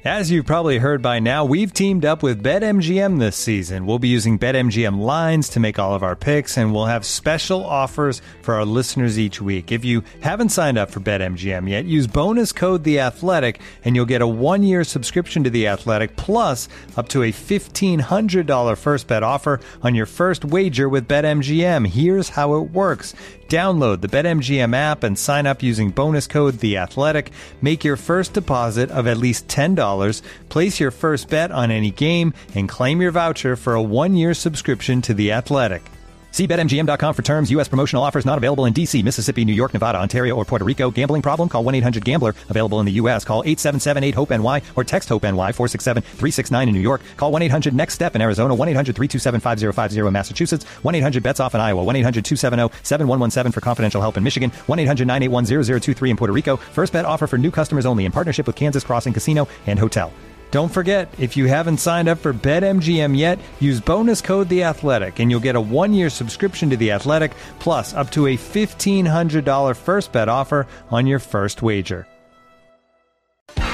As you've probably heard by now, we've teamed up with BetMGM this season. We'll be using BetMGM lines to make all of our picks, and we'll have special offers for our listeners each week. If you haven't signed up for BetMGM yet, use bonus code The Athletic, and you'll get a 1-year subscription to The Athletic, plus up to a $1,500 first bet offer on your first wager with BetMGM. Here's how it works. Download the BetMGM app and sign up using bonus code The Athletic. Make your first deposit of at least $10. Place your first bet on any game and claim your voucher for a 1-year subscription to The Athletic. See BetMGM.com for terms. U.S. promotional offers not available in D.C., Mississippi, New York, Nevada, Ontario, or Puerto Rico. Gambling problem? Call 1-800-GAMBLER. Available in the U.S. Call 877-8-HOPE-NY or text HOPE-NY 467-369 in New York. Call 1-800-NEXT-STEP in Arizona. 1-800-327-5050 in Massachusetts. 1-800-BETS-OFF in Iowa. 1-800-270-7117 for confidential help in Michigan. 1-800-981-0023 in Puerto Rico. First bet offer for new customers only in partnership with Kansas Crossing Casino and Hotel. Don't forget, if you haven't signed up for BetMGM yet, use bonus code The Athletic, and you'll get a 1-year subscription to The Athletic, plus up to a $1,500 first bet offer on your first wager. Hear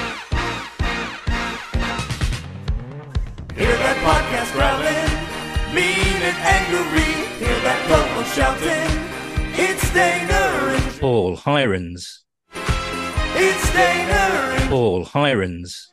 that podcast growling, mean and angry. Hear that vocal shouting. It's Dana and Paul Hirons. It's Dana and Paul Hirons.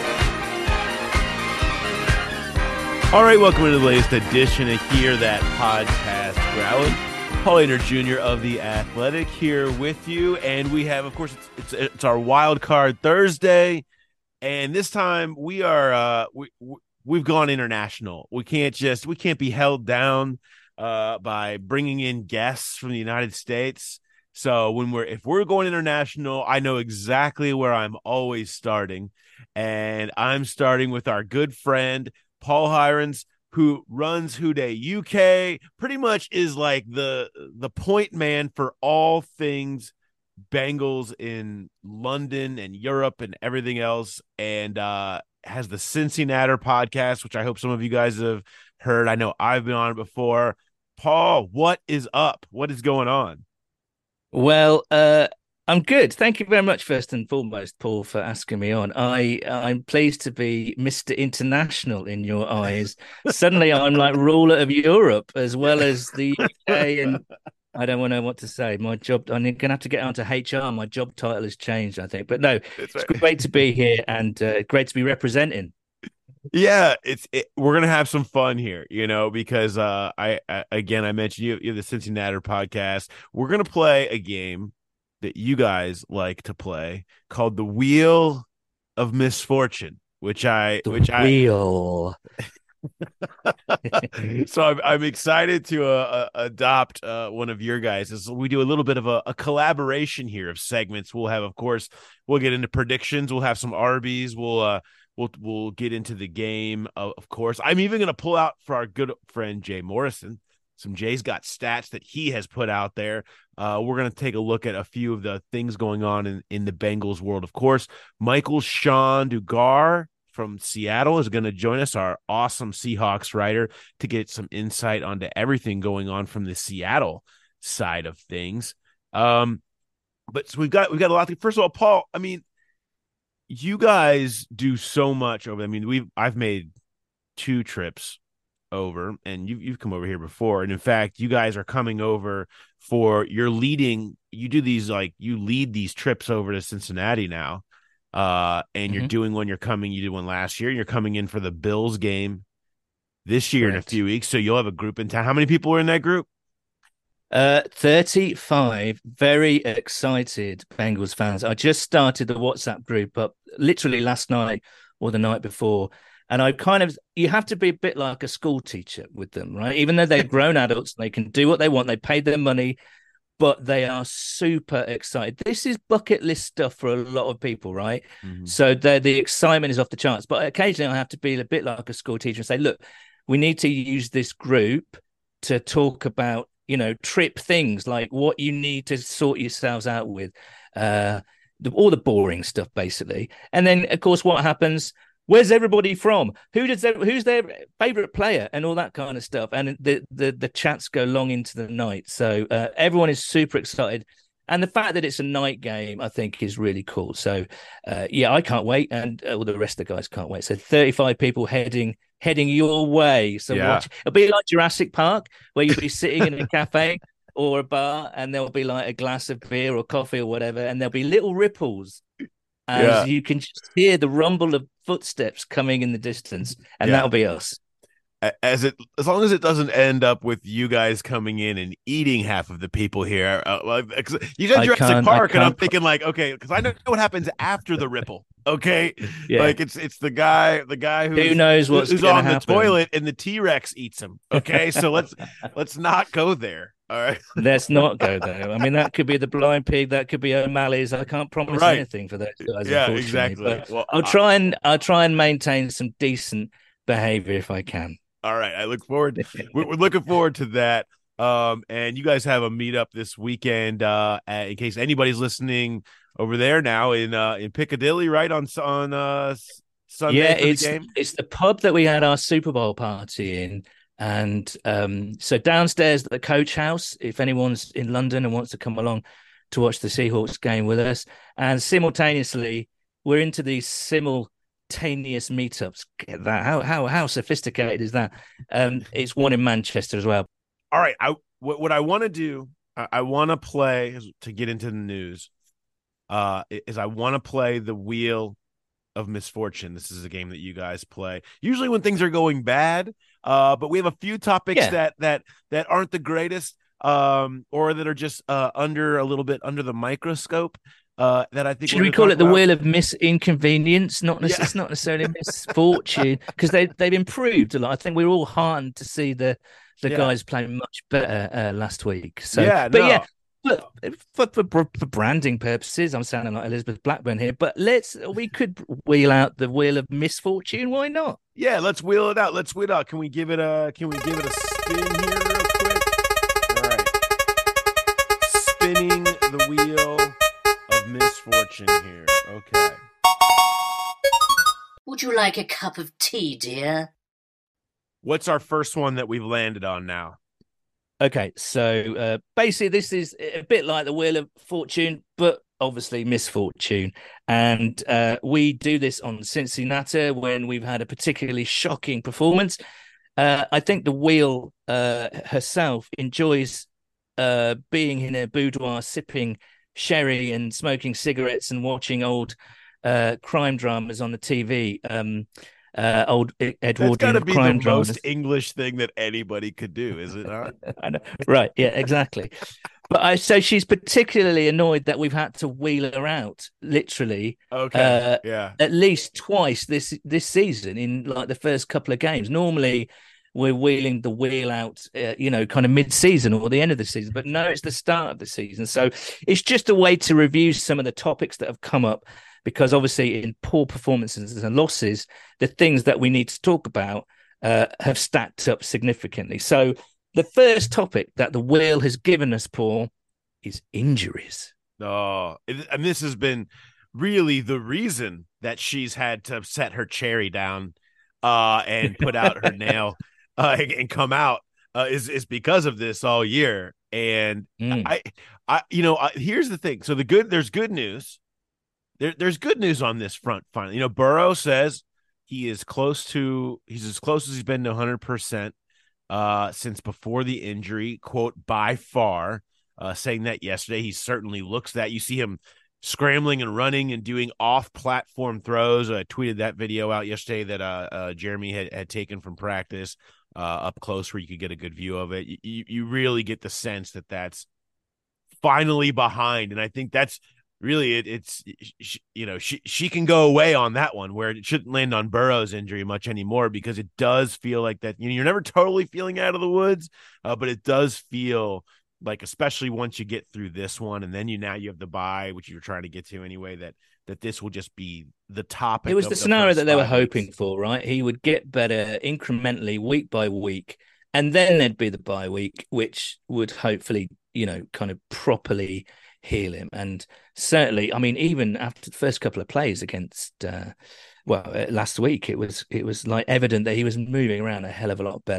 All right, welcome to the latest edition of Hear That Podcast Growling. Paul Hader Jr. of The Athletic here with you, and we have, of course, it's our Wild Card Thursday, and this time we are we've gone international. We can't be held down by bringing in guests from the United States. So if we're going international, I know exactly where I'm always starting, and I'm starting with our good friend Paul Hirons, who runs Houday UK, pretty much is like the point man for all things Bengals in London and Europe and everything else, and has the Cincinnati podcast, which I hope some of you guys have heard. I know I've been on it before. Paul, what is up? What is going on? Well, I'm good. Thank you very much, first and foremost, Paul, for asking me on. I'm pleased to be Mr. International in your eyes. Suddenly I'm like ruler of Europe as well as the UK, and I don't know what to say. My job, I'm going to have to get onto HR. My job title has changed, I think. But no, It's great to be here and great to be representing. Yeah, we're going to have some fun here, because I mentioned you have the Cincinnati podcast. We're going to play a game that you guys like to play called the Wheel of Misfortune, Wheel. So I'm excited to adopt one of your guys. We do a little bit of a collaboration here of segments. We'll get into predictions. We'll have some Arby's. We'll get into the game. Of course, I'm even going to pull out for our good friend Jay Morrison. Jay's got stats that he has put out there. We're going to take a look at a few of the things going on in the Bengals world. Of course, Michael Sean Dugar from Seattle is going to join us, our awesome Seahawks writer, to get some insight onto everything going on from the Seattle side of things. But so we've got a lot. First of all, Paul, I mean, you guys do so much over. I mean, I've made 2 trips over, and you've come over here before, and in fact you guys are coming over for you lead these trips over to Cincinnati now, and you're doing one. You did one last year, and you're coming in for the Bills game this year. Correct. In a few weeks, so you'll have a group in town. How many people are in that group? 35 very excited Bengals fans. I just started the WhatsApp group up literally last night or the night before. And you have to be a bit like a school teacher with them, right? Even though they're grown adults, they can do what they want. They paid their money, but they are super excited. This is bucket list stuff for a lot of people, right? Mm-hmm. So the excitement is off the charts. But occasionally I have to be a bit like a school teacher and say, look, we need to use this group to talk about, trip things, like what you need to sort yourselves out with, all the boring stuff, basically. And then, of course, what happens? Where's everybody from? Who's their favorite player and all that kind of stuff? And the chats go long into the night. So everyone is super excited. And the fact that it's a night game, I think, is really cool. So, I can't wait, and all the rest of the guys can't wait. So, 35 people heading your way. So, it'll be like Jurassic Park, where you'll be sitting in a cafe or a bar, and there'll be like a glass of beer or coffee or whatever, and there'll be little ripples as you can just hear the rumble of footsteps coming in the distance, and that'll be us. As long as it doesn't end up with you guys coming in and eating half of the people here. You said Jurassic Park, and I'm thinking like, okay, because I know what happens after the ripple. Okay, like it's the guy who knows who's on the toilet and the T-Rex eats him. Okay, so let's not go there. All right, let's not go there. I mean, that could be the Blind Pig, that could be O'Malley's. I can't promise anything for those guys. Yeah, exactly. But well, I'll try and maintain some decent behavior if I can. All right, I look forward. We're looking forward to that. And you guys have a meetup this weekend. In case anybody's listening over there now in Piccadilly, right on Sunday. Yeah, it's the pub that we had our Super Bowl party in, and so downstairs at the Coach House. If anyone's in London and wants to come along to watch the Seahawks game with us, and simultaneously we're into these simultaneous meetups. Get that? How sophisticated is that? It's one in Manchester as well. All right. What I want to do, I want to play to get into the news. Is I want to play the Wheel of Misfortune. This is a game that you guys play usually when things are going bad. But we have a few topics that aren't the greatest, or that are just a little bit under the microscope. That I think should we call it the Wheel of Misinconvenience? It's not necessarily misfortune, because they've improved a lot. I think we're all heartened to see the guys playing much better last week. So, look, for branding purposes, I'm sounding like Elizabeth Blackburn here, but we could wheel out the Wheel of Misfortune. Why not? Yeah, let's wheel it out. Can we give it a spin here real quick? All right, spinning the wheel of misfortune here. Okay. Would you like a cup of tea, dear? What's our first one that we've landed on now? Okay, so basically this is a bit like the Wheel of Fortune, but obviously misfortune. And we do this on Cincinnati when we've had a particularly shocking performance. I think the Wheel herself enjoys being in her boudoir, sipping sherry and smoking cigarettes and watching old crime dramas on the TV. Old Edwardian That's got to be crime the dramas. most English thing that anybody could do, is it not? I know. Right, yeah, exactly. But so she's particularly annoyed that we've had to wheel her out, literally. Okay, at least twice this season in like the first couple of games. Normally, we're wheeling the wheel out, kind of mid-season or the end of the season. But no, it's the start of the season. So it's just a way to review some of the topics that have come up, because obviously in poor performances and losses, the things that we need to talk about have stacked up significantly. So the first topic that the wheel has given us, Paul, is injuries. Oh, and this has been really the reason that she's had to set her cherry down and put out her nail and come out is because of this all year. And here's the thing. So there's good news. There's good news on this front. Finally, Burrow says he's as close as he's been to 100% since before the injury. Quote, by far, saying that yesterday. He certainly looks that. You see him scrambling and running and doing off-platform throws. I tweeted that video out yesterday that Jeremy had taken from practice up close, where you could get a good view of it. You really get the sense that that's finally behind, and I think that's really she can go away on that one, where it shouldn't land on Burrow's injury much anymore, because it does feel like that. You're never totally feeling out of the woods, but it does feel like, especially once you get through this one, and then you have the bye, which you're trying to get to anyway, that this will just be the topic. It was the scenario that they were hoping for, right? He would get better incrementally week by week, and then there'd be the bye week, which would hopefully, kind of properly heal him. And certainly, I mean, even after the first couple of plays against, last week, it was like evident that he was moving around a hell of a lot better.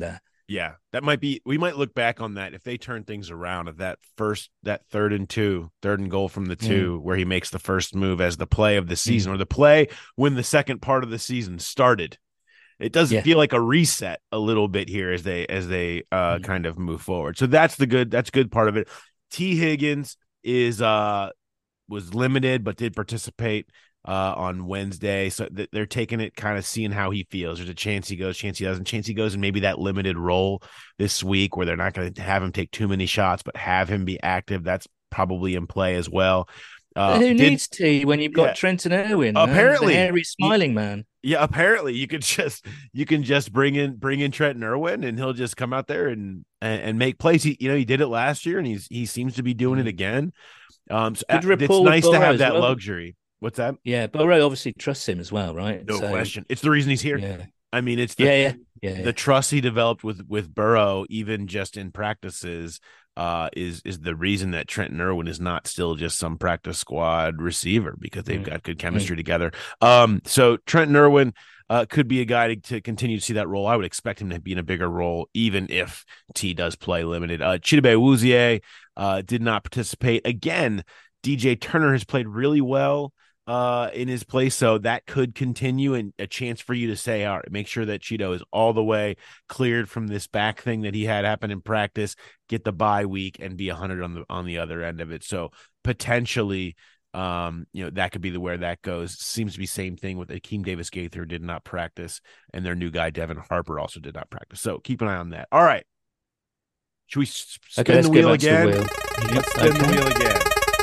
Yeah, that might be. We might look back on that if they turn things around at that third and goal from the 2, where he makes the first move as the play of the season, or the play when the second part of the season started. It does feel like a reset a little bit here as they kind of move forward. So that's good part of it. T. Higgins was limited but did participate on Wednesday. So they're taking it, kind of seeing how he feels. There's a chance he goes, chance he doesn't, chance he goes in maybe that limited role this week where they're not going to have him take too many shots, but have him be active. That's probably in play as well. Who needs T when you've got Trenton Irwin? Apparently, the hairy smiling man. Yeah, apparently you can just bring in Trenton Irwin and he'll just come out there and make plays. He did it last year and he seems to be doing it again. So it's nice to have that luxury. What's that? Yeah, Burrow obviously trusts him as well, right? No question. It's the reason he's here. Yeah. I mean, it's the trust he developed with Burrow, even just in practices, is the reason that Trenton Irwin is not still just some practice squad receiver, because they've got good chemistry together. So Trenton Irwin could be a guy to continue to see that role. I would expect him to be in a bigger role, even if T does play limited. Chidobe Awuzie did not participate. Again, DJ Turner has played really well in his place, so that could continue, and a chance for you to say, all right, make sure that Cheeto is all the way cleared from this back thing that he had happen in practice, get the bye week, and be 100 on the other end of it. So potentially, that could be where that goes. Seems to be same thing with Akeem Davis Gaither, did not practice, and their new guy Devin Harper also did not practice. So keep an eye on that. All right, should we spin the wheel again? Let's spin the wheel again.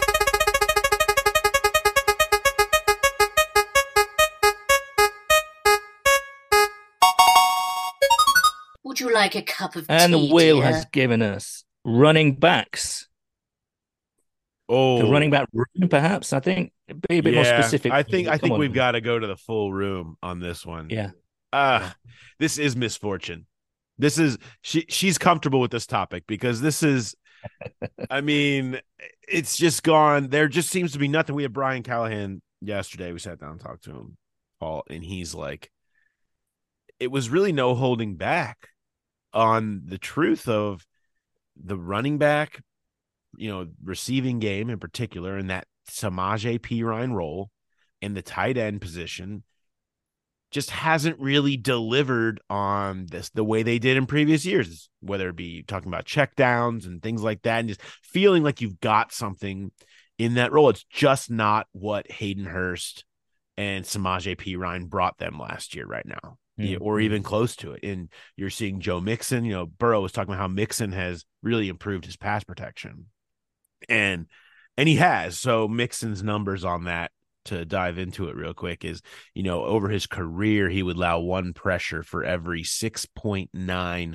Would you like a cup of tea, And the wheel dear? has given us running backs. Oh, The running back room, perhaps. I think be a bit more specific. I think we've got to go to the full room on this one. Yeah. This is misfortune. This is she's comfortable with this topic because this is, I mean, it's just gone. There just seems to be nothing. We had Brian Callahan yesterday. We sat down and talked to him, Paul, and he's like, it was really no holding back on the truth of the running back, receiving game in particular, and that Samaje Perine role in the tight end position just hasn't really delivered on the way they did in previous years, whether it be talking about check downs and things like that, and just feeling like you've got something in that role. It's just not what Hayden Hurst and Samaje Perine brought them last year right now. Or even close to it. And you're seeing Joe Mixon, Burrow was talking about how Mixon has really improved his pass protection. And he has. So Mixon's numbers on that, to dive into it real quick, is, over his career, he would allow one pressure for every 6.9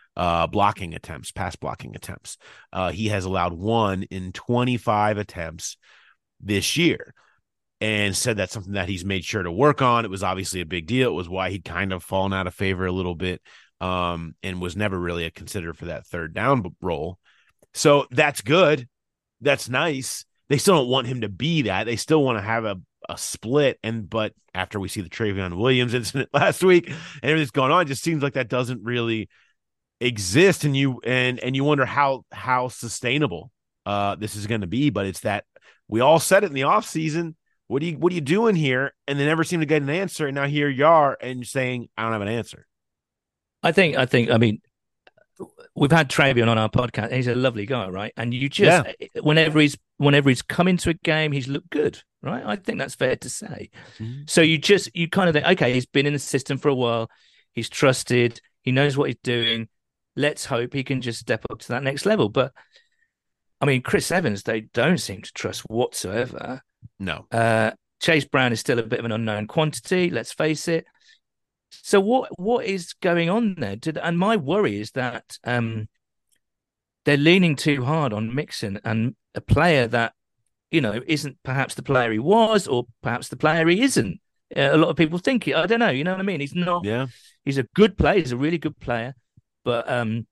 pass blocking attempts. He has allowed one in 25 attempts this year. And said that's something that he's made sure to work on. It was obviously a big deal. It was why he'd kind of fallen out of favor a little bit, and was never really a consider for that third down role. So that's good. That's nice. They still don't want him to be that. They still want to have a split. But after we see the Travion Williams incident last week and everything's going on, it just seems like that doesn't really exist. And you wonder how sustainable this is going to be. But it's that we all said it in the offseason. What are you doing here? And they never seem to get an answer. And now here you are, and you're saying, I don't have an answer. I mean, we've had Travion on our podcast, and he's a lovely guy, right? And you just, whenever he's come into a game, he's looked good, right? I think that's fair to say. Mm-hmm. So you kind of think, okay, he's been in the system for a while. He's trusted. He knows what he's doing. Let's hope he can just step up to that next level. But I mean, Chris Evans, they don't seem to trust whatsoever. No. Chase Brown is still a bit of an unknown quantity, let's face it. So what is going on there? And my worry is that they're leaning too hard on Mixon, and a player that, isn't perhaps the player he was, or perhaps the player he isn't. A lot of people think it. I don't know. You know what I mean? He's not. Yeah. He's a good player. He's a really good player. But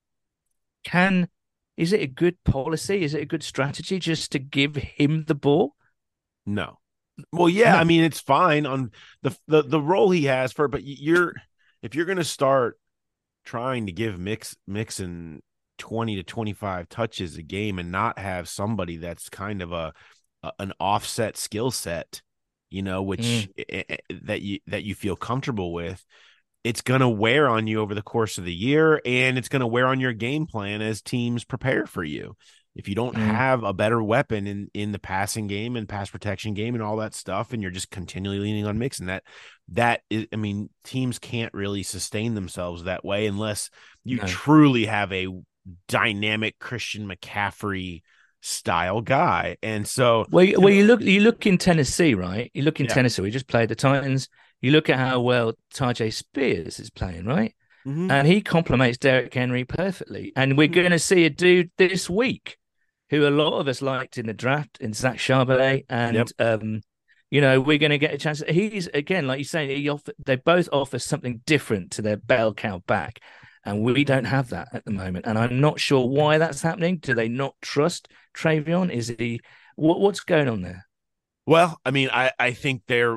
is it a good policy? Is it a good strategy just to give him the ball? No. Well, yeah, no. I mean, it's fine on the role he has but if you're going to start trying to give Mixon 20 to 25 touches a game and not have somebody that's kind of an offset skill set, which that you feel comfortable with, it's going to wear on you over the course of the year, and it's going to wear on your game plan as teams prepare for you. If you don't have a better weapon in the passing game and pass protection game and all that stuff, and you're just continually leaning on Mixon, that is, I mean, teams can't really sustain themselves that way unless you truly have a dynamic Christian McCaffrey style guy. And so, you look in Tennessee, right? You look in Tennessee. We just played the Titans. You look at how well Tajay Spears is playing, right? Mm-hmm. And he complements Derrick Henry perfectly. And we're going to see a dude this week who a lot of us liked in the draft, in Zach Charbonnet. And, we're going to get a chance. He's, again, like you say, they both offer something different to their bell cow back. And we don't have that at the moment. And I'm not sure why that's happening. Do they not trust Travion? Is he what's going on there? Well, I mean, I think they're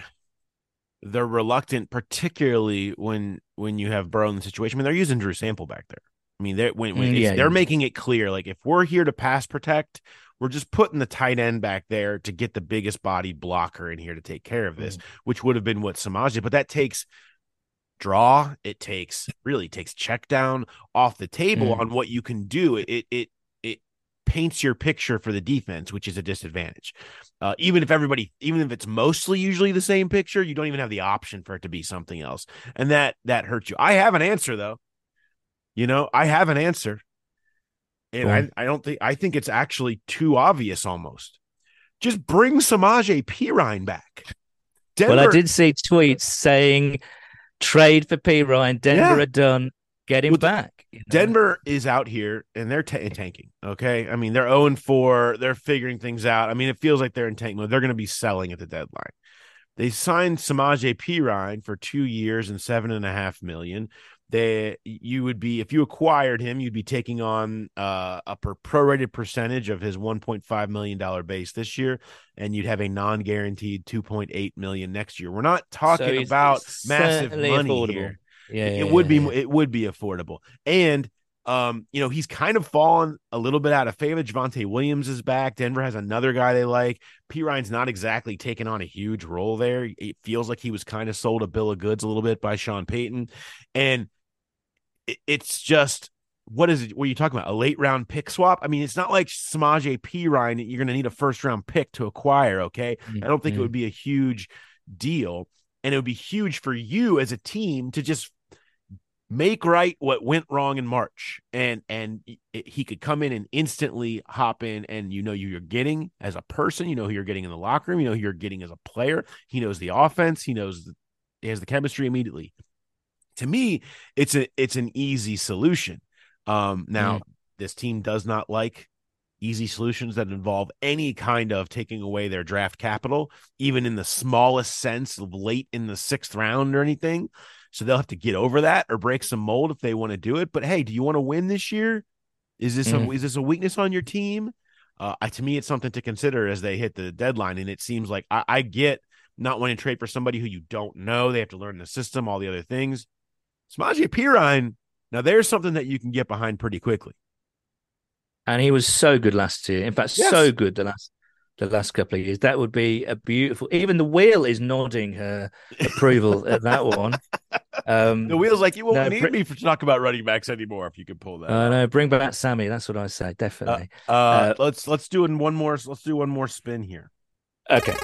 reluctant, particularly when you have Burrow in the situation. I mean, they're using Drew Sample back there. I mean, they're making it clear, like, if we're here to pass protect, we're just putting the tight end back there to get the biggest body blocker in here to take care of this, which would have been what Samaj did. But that takes draw. It takes check down off the table on what you can do. It paints your picture for the defense, which is a disadvantage. Even if it's mostly usually the same picture, you don't even have the option for it to be something else. And that hurts you. I have an answer though. I have an answer. And I think it's actually too obvious almost. Just bring Samaje Perine back. Well, I did see tweets saying trade for Perine. Denver are done. Get him back. Denver is out here and they're tanking. Okay. I mean, they're 0-4. They're figuring things out. I mean, it feels like they're in tank mode. They're going to be selling at the deadline. They signed Samaje Perine for 2 years and $7.5 million. If you acquired him, you'd be taking on a prorated percentage of his $1.5 million base this year, and you'd have a non-guaranteed $2.8 million next year. We're not talking about massive money affordable here. It would be affordable. And he's kind of fallen a little bit out of favor. Javonte Williams is back. Denver has another guy they like. Perine's not exactly taking on a huge role there. It feels like he was kind of sold a bill of goods a little bit by Sean Payton. And it's just, what is it? What are you talking about? A late round pick swap? I mean, it's not like Samaje Perine you're going to need a first round pick to acquire. Okay. I don't think it would be a huge deal. And it would be huge for you as a team to just make right what went wrong in March. And he could come in and instantly hop in, and who you're getting as a person, who you're getting in the locker room, who you're getting as a player. He knows the offense. He has the chemistry immediately. To me, it's an easy solution. Now, this team does not like easy solutions that involve any kind of taking away their draft capital, even in the smallest sense of late in the 6th round or anything. So they'll have to get over that or break some mold if they want to do it. But hey, do you want to win this year? Is this a weakness on your team? To me, it's something to consider as they hit the deadline. And it seems like I get not wanting to trade for somebody who you don't know. They have to learn the system, all the other things. Samaje Perine, now there's something that you can get behind pretty quickly. And he was so good last year. In fact, so good the last couple of years. That would be a beautiful. Even the wheel is nodding her approval at that one. The wheel's like, you won't need me to talk about running backs anymore if you could pull that. No, bring back Sammy. That's what I say. Definitely. Let's do one more. Let's do one more spin here. Okay.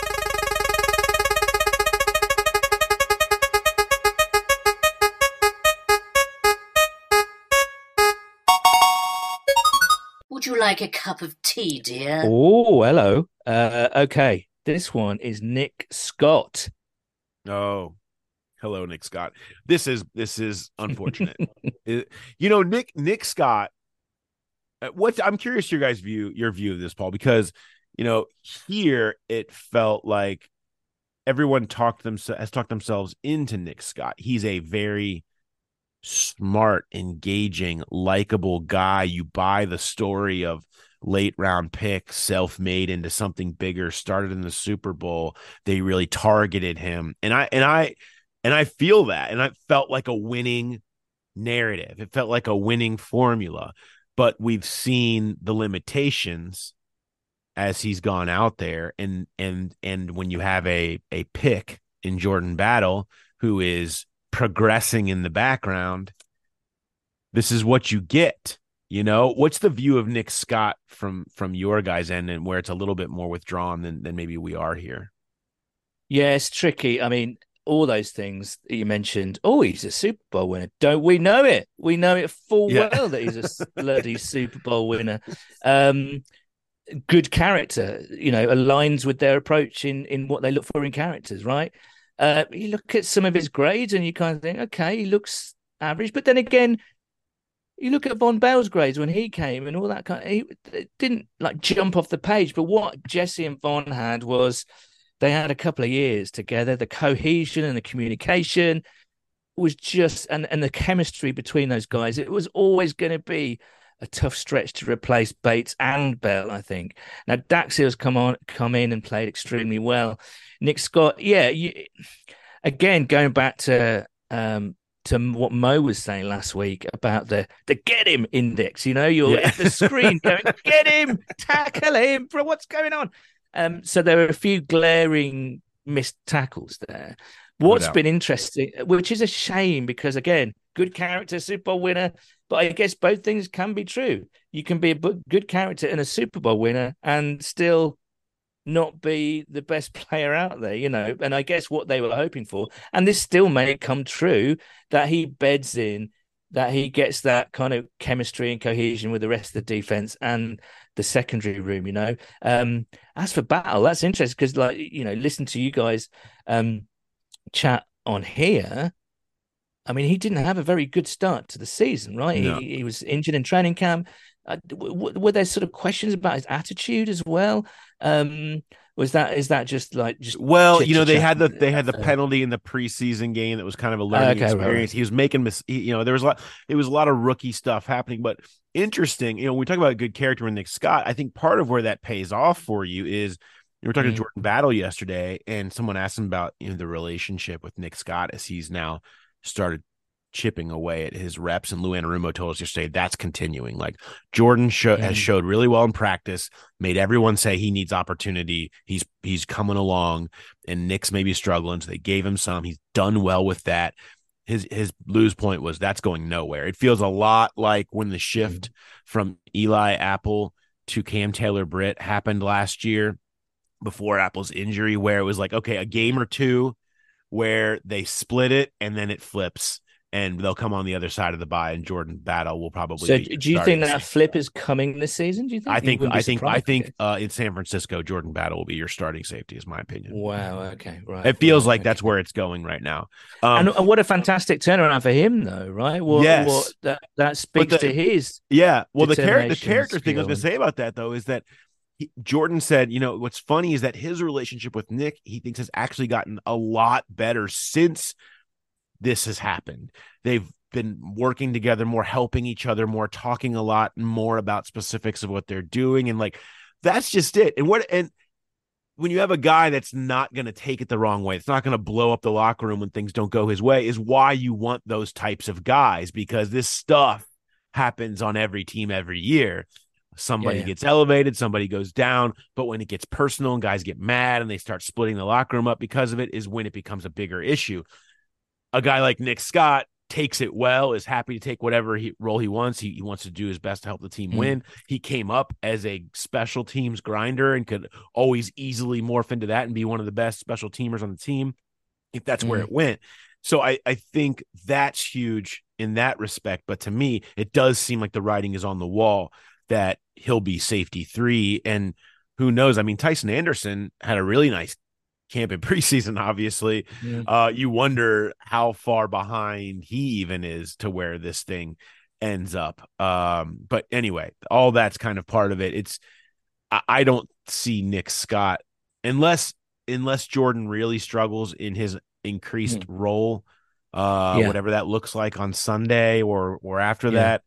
Would you like a cup of tea, dear? Oh, hello. Okay. This one is Nick Scott. Oh, hello, Nick Scott. This is unfortunate. Nick Scott. I'm curious your view of this, Paul, because here it felt like everyone has talked themselves into Nick Scott. He's a very smart, engaging, likable guy. You buy the story of late round pick, self-made into something bigger, started in the Super Bowl. They really targeted him. And I feel that. And I felt like a winning narrative. It felt like a winning formula, but we've seen the limitations as he's gone out there. And when you have a pick in Jordan Battle who is progressing in the background, this is what you get. You know, what's the view of Nick Scott from your guys' end, and where it's a little bit more withdrawn than maybe we are here? Yeah, it's tricky. I mean, all those things that you mentioned. Oh, he's a Super Bowl winner. Don't we know it? We know it full well that he's a bloody Super Bowl winner. Good character, aligns with their approach in what they look for in characters, right? You look at some of his grades and you kind of think, okay, he looks average. But then again, you look at Von Bell's grades when he came and all that it didn't like jump off the page. But what Jesse and Von had was they had a couple of years together. The cohesion and the communication was just, and the chemistry between those guys, it was always going to be a tough stretch to replace Bates and Bell, I think. Now, Daxil's come in and played extremely well. Nick Scott, again, going back to what Mo was saying last week about the get him index, you're at the screen going, get him, tackle him, bro, what's going on? So there are a few glaring missed tackles there. What's been interesting, which is a shame because, again, good character, Super Bowl winner, but I guess both things can be true. You can be a good character and a Super Bowl winner and still not be the best player out there, and I guess what they were hoping for, and this still may come true, that he beds in, that he gets that kind of chemistry and cohesion with the rest of the defense and the secondary room, As for Battle, that's interesting because, listen to you guys chat on here. I mean, he didn't have a very good start to the season, right? No. He was injured in training camp. Were there sort of questions about his attitude as well? Is that just well, they had the penalty in the preseason game that was kind of a learning experience. Right. He was making there was a lot of rookie stuff happening, but interesting. We talk about a good character with Nick Scott. I think part of where that pays off for you is we were talking to Jordan Battle yesterday, and someone asked him about the relationship with Nick Scott as he's now started chipping away at his reps, and Lou Anarumo told us yesterday that's continuing. Like Jordan has showed really well in practice, made everyone say he needs opportunity. He's coming along, and Nick's maybe struggling, so they gave him some. He's done well with that. His Lou's point was that's going nowhere. It feels a lot like when the shift from Eli Apple to Cam Taylor-Britt happened last year before Apple's injury, where it was like, okay, a game or two where they split it and then it flips and they'll come on the other side of the bye, and Jordan Battle will probably. So, do you think that flip is coming this season? Do you think? I think in San Francisco, Jordan Battle will be your starting safety, is my opinion. Wow. Okay. Right. It feels like that's where it's going right now. And what a fantastic turnaround for him, though, right? Yes. That speaks to his. Yeah. Well, the character thing I was going to say about that though is that Jordan said, what's funny is that his relationship with Nick, he thinks, has actually gotten a lot better since this has happened. They've been working together more, helping each other more, talking a lot more about specifics of what they're doing. And that's just it. And when you have a guy that's not going to take it the wrong way, it's not going to blow up the locker room when things don't go his way, is why you want those types of guys, because this stuff happens on every team every year. Somebody gets elevated, somebody goes down, but when it gets personal and guys get mad and they start splitting the locker room up because of it is when it becomes a bigger issue. A guy like Nick Scott takes it well, is happy to take whatever role he wants. He wants to do his best to help the team win. He came up as a special teams grinder and could always easily morph into that and be one of the best special teamers on the team if that's where it went. So I think that's huge in that respect. But to me, it does seem like the writing is on the wall that he'll be safety 3. And who knows? I mean, Tyson Anderson had a really nice camp in preseason, obviously. You wonder how far behind he even is to where this thing ends up. But anyway, all that's kind of part of it. I don't see Nick Scott unless Jordan really struggles in his increased role, whatever that looks like on Sunday or after that.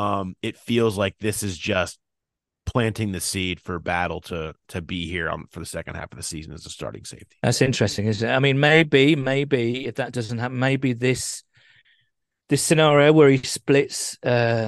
It feels like this is just planting the seed for Battle to be here for the second half of the season as a starting safety. That's interesting, isn't it? I mean, maybe if that doesn't happen, maybe this this scenario where he splits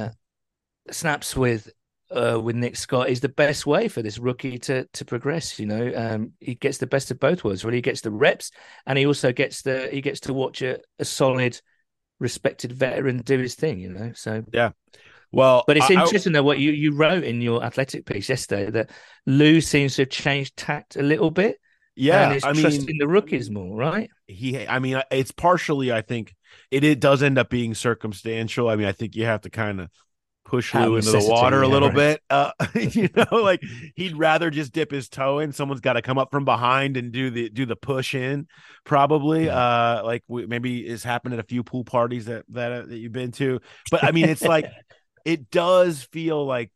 snaps with Nick Scott is the best way for this rookie to progress. He gets the best of both worlds. Really, he gets the reps, and he also gets to watch a solid, respected veteran do his thing. So yeah. Well, but it's interesting though what you wrote in your Athletic piece yesterday, that Lou seems to have changed tact a little bit. Yeah, and is trusting the rookies more, right? It's partially, I think it does end up being circumstantial. I mean, I think you have to kind of push Lou into the water a little bit. Like he'd rather just dip his toe in. Someone's got to come up from behind and do the push in, probably. Yeah. Maybe it's happened at a few pool parties that you've been to. But I mean, it's like it does feel like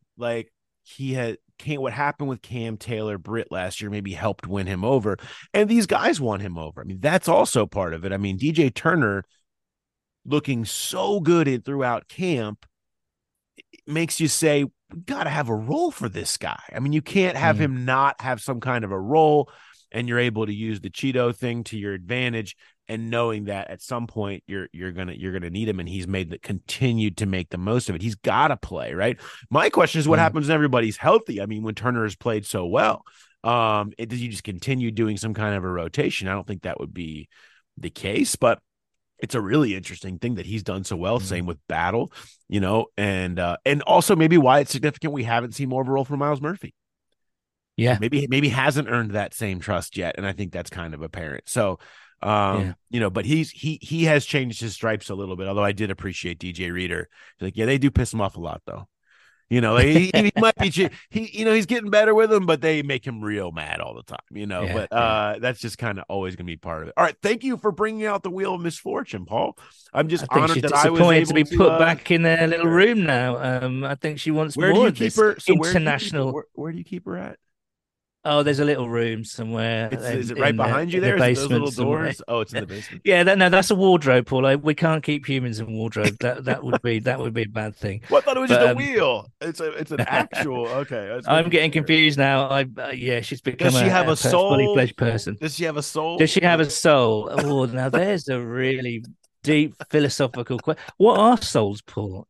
what happened with Cam Taylor Britt last year maybe helped win him over, and these guys won him over. I mean, that's also part of it. I mean, DJ Turner looking so good throughout camp makes you say, we got to have a role for this guy. I mean, you can't have him not have some kind of a role, and you're able to use the Cheeto thing to your advantage, and knowing that at some point you're gonna need him, and he's continued to make the most of it. He's got to play, right? My question is, what happens when everybody's healthy? I mean, when Turner has played so well, does you just continue doing some kind of a rotation? I don't think that would be the case, but it's a really interesting thing that he's done so well. Same with Battle, and also maybe why it's significant we haven't seen more of a role from Miles Murphy. Yeah, maybe hasn't earned that same trust yet, and I think that's kind of apparent. So, but he has changed his stripes a little bit. Although I did appreciate DJ Reader. Like, yeah, they do piss him off a lot, though. He might be he's getting better with them, but they make him real mad all the time. That's just kind of always going to be part of it. All right, thank you for bringing out the wheel of misfortune, Paul. I'm just honored that I was able to be put back in their little room now. I think she wants more of this international. Where do you keep her at? Oh, there's a little room somewhere. Is it right behind you there? Is it those little doors? Oh, it's in the basement. Yeah, that's a wardrobe, Paul. We can't keep humans in wardrobe. That would be a bad thing. Well, I thought it was just a wheel. It's an actual. Okay, I'm getting confused now. She's become. Does she have a soul? Fully fledged person. Does she have a soul? Does she have a soul? Oh, now there's a really deep philosophical question. What are souls, Paul?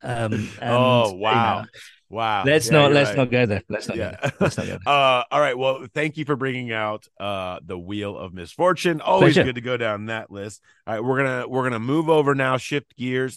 Wow. Wow. Let's not go there. Let's not go there. All right. Well, thank you for bringing out the wheel of misfortune. Always good to go down that list. All right, we're gonna move over now, shift gears.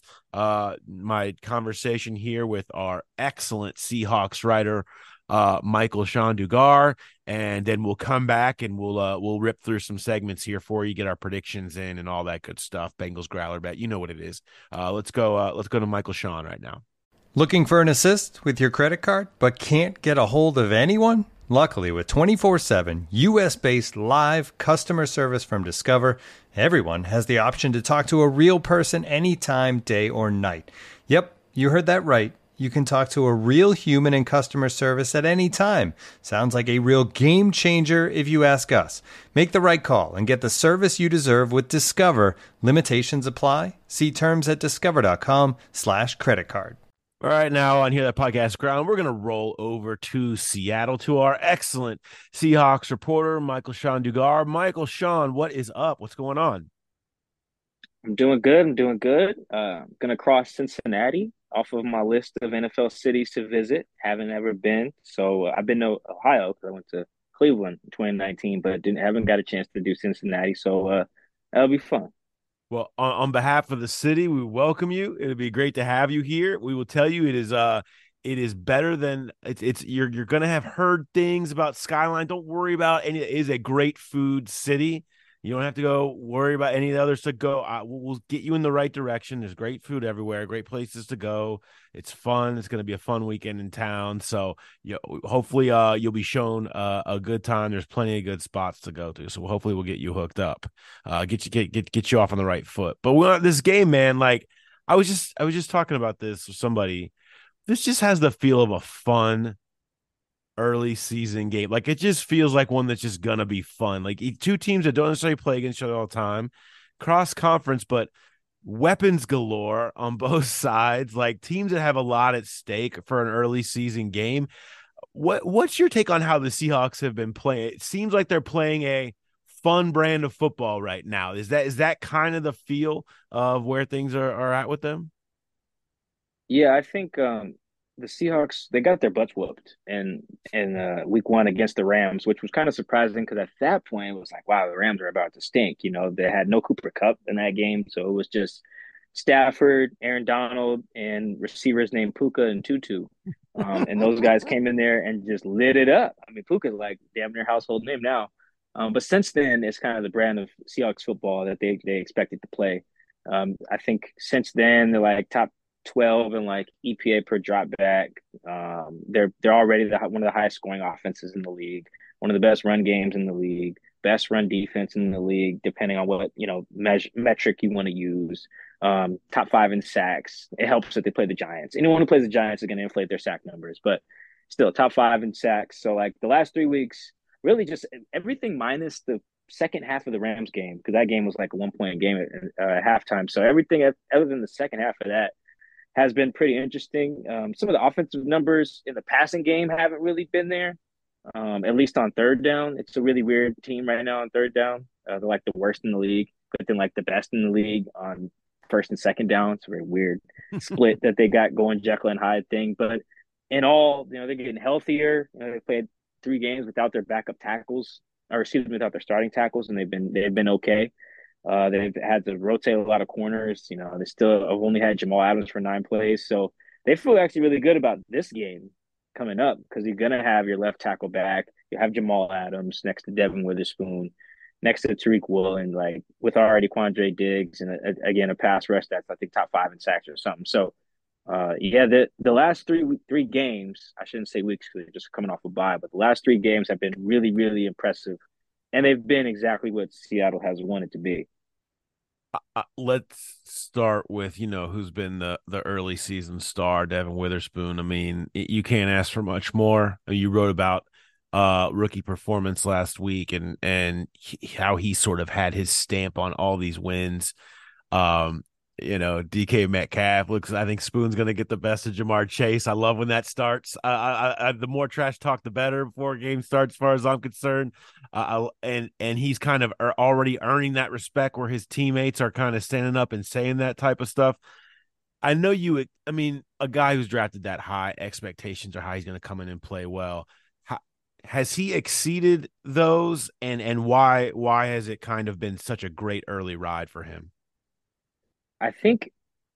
My conversation here with our excellent Seahawks writer, Michael-Shawn Dugar, and then we'll come back and we'll rip through some segments here for you, get our predictions in and all that good stuff. Bengals growler bet, you know what it is. Let's go to Michael-Shawn right now. Looking for an assist with your credit card, but can't get a hold of anyone? Luckily, with 24/7 U.S.-based live customer service from Discover, everyone has the option to talk to a real person anytime, day or night. Yep, you heard that right. You can talk to a real human in customer service at any time. Sounds like a real game changer if you ask us. Make the right call and get the service you deserve with Discover. Limitations apply. See terms at discover.com/creditcard. All right, now on Here That Podcast Ground, we're going to roll over to Seattle to our excellent Seahawks reporter, Michael-Shawn Dugar. Michael-Shawn, what is up? What's going on? I'm doing good. Going to cross Cincinnati off of my list of NFL cities to visit. Haven't ever been. So I've been to Ohio because I went to Cleveland in 2019, but haven't got a chance to do Cincinnati. So that'll be fun. Well, on behalf of the city, we welcome you. It'll be great to have you here. We will tell you it is better than it's you're going to have heard things about Skyline. Don't worry about any. It is a great food city. You don't have to go worry about any of the others to go. We'll get you in the right direction. There's great food everywhere, great places to go. It's fun. It's going to be a fun weekend in town. So hopefully you'll be shown a good time. There's plenty of good spots to go to. So hopefully we'll get you hooked up, get you off on the right foot. But this game, man, like I was just talking about this with somebody. This just has the feel of a fun early season game. Like it just feels like one that's just gonna be fun. Like two teams that don't necessarily play against each other all the time, cross conference, but weapons galore on both sides. Like teams that have a lot at stake for an early season game. What's your take on how the Seahawks have been playing? It seems like they're playing a fun brand of football right now. Is that kind of the feel of where things are at with them? Yeah, I think the Seahawks they got their butts whooped in week one against the Rams, which was kind of surprising because at that point it was like, wow, the Rams are about to stink. You know, they had no Cooper Kupp in that game, so it was just Stafford, Aaron Donald, and receivers named Puka and Tutu. And those guys came in there and just lit it up. I mean, Puka's like damn near household name now. But since then, it's kind of the brand of Seahawks football that they expected to play. I think since then they're like top 12 in like EPA per drop back. They're already one of the highest scoring offenses in the league, one of the best run games in the league, best run defense in the league, depending on what metric you want to use. Top five in sacks. It helps that they play the Giants. Anyone who plays the Giants is going to inflate their sack numbers, but still top five in sacks. So like the last 3 weeks, really just everything minus the second half of the Rams game because that game was like a 1 point game at halftime. So everything other than the second half of that has been pretty interesting. Some of the offensive numbers in the passing game haven't really been there, at least on third down. It's a really weird team right now on third down. They're like the worst in the league, but then like the best in the league on first and second down. It's a very weird split that they got going, Jekyll and Hyde thing. But in all, they're getting healthier. They played 3 games without their backup tackles, or excuse me, without their starting tackles, and they've been okay. They've had to rotate a lot of corners. They still have only had Jamal Adams for 9 plays. So they feel actually really good about this game coming up because you're going to have your left tackle back. You have Jamal Adams next to Devin Witherspoon, next to Tariq Woolen, like with already Quandre Diggs, and again, a pass rush that's, I think, top 5 in sacks or something. So, yeah, the last three games, I shouldn't say weeks because they're just coming off a bye, but the last 3 games have been really, really impressive. And they've been exactly what Seattle has wanted to be. Let's start with who's been the early season star, Devin Witherspoon. I mean, you can't ask for much more. You wrote about rookie performance last week and how he sort of had his stamp on all these wins. DK Metcalf looks. I think Spoon's going to get the best of Jamar Chase. I love when that starts. The more trash talk, the better before a game starts, as far as I'm concerned. And he's kind of already earning that respect where his teammates are kind of standing up and saying that type of stuff. I know you. I mean, a guy who's drafted that high, expectations are high. He's going to come in and play well. Has he exceeded those? And why has it kind of been such a great early ride for him? I think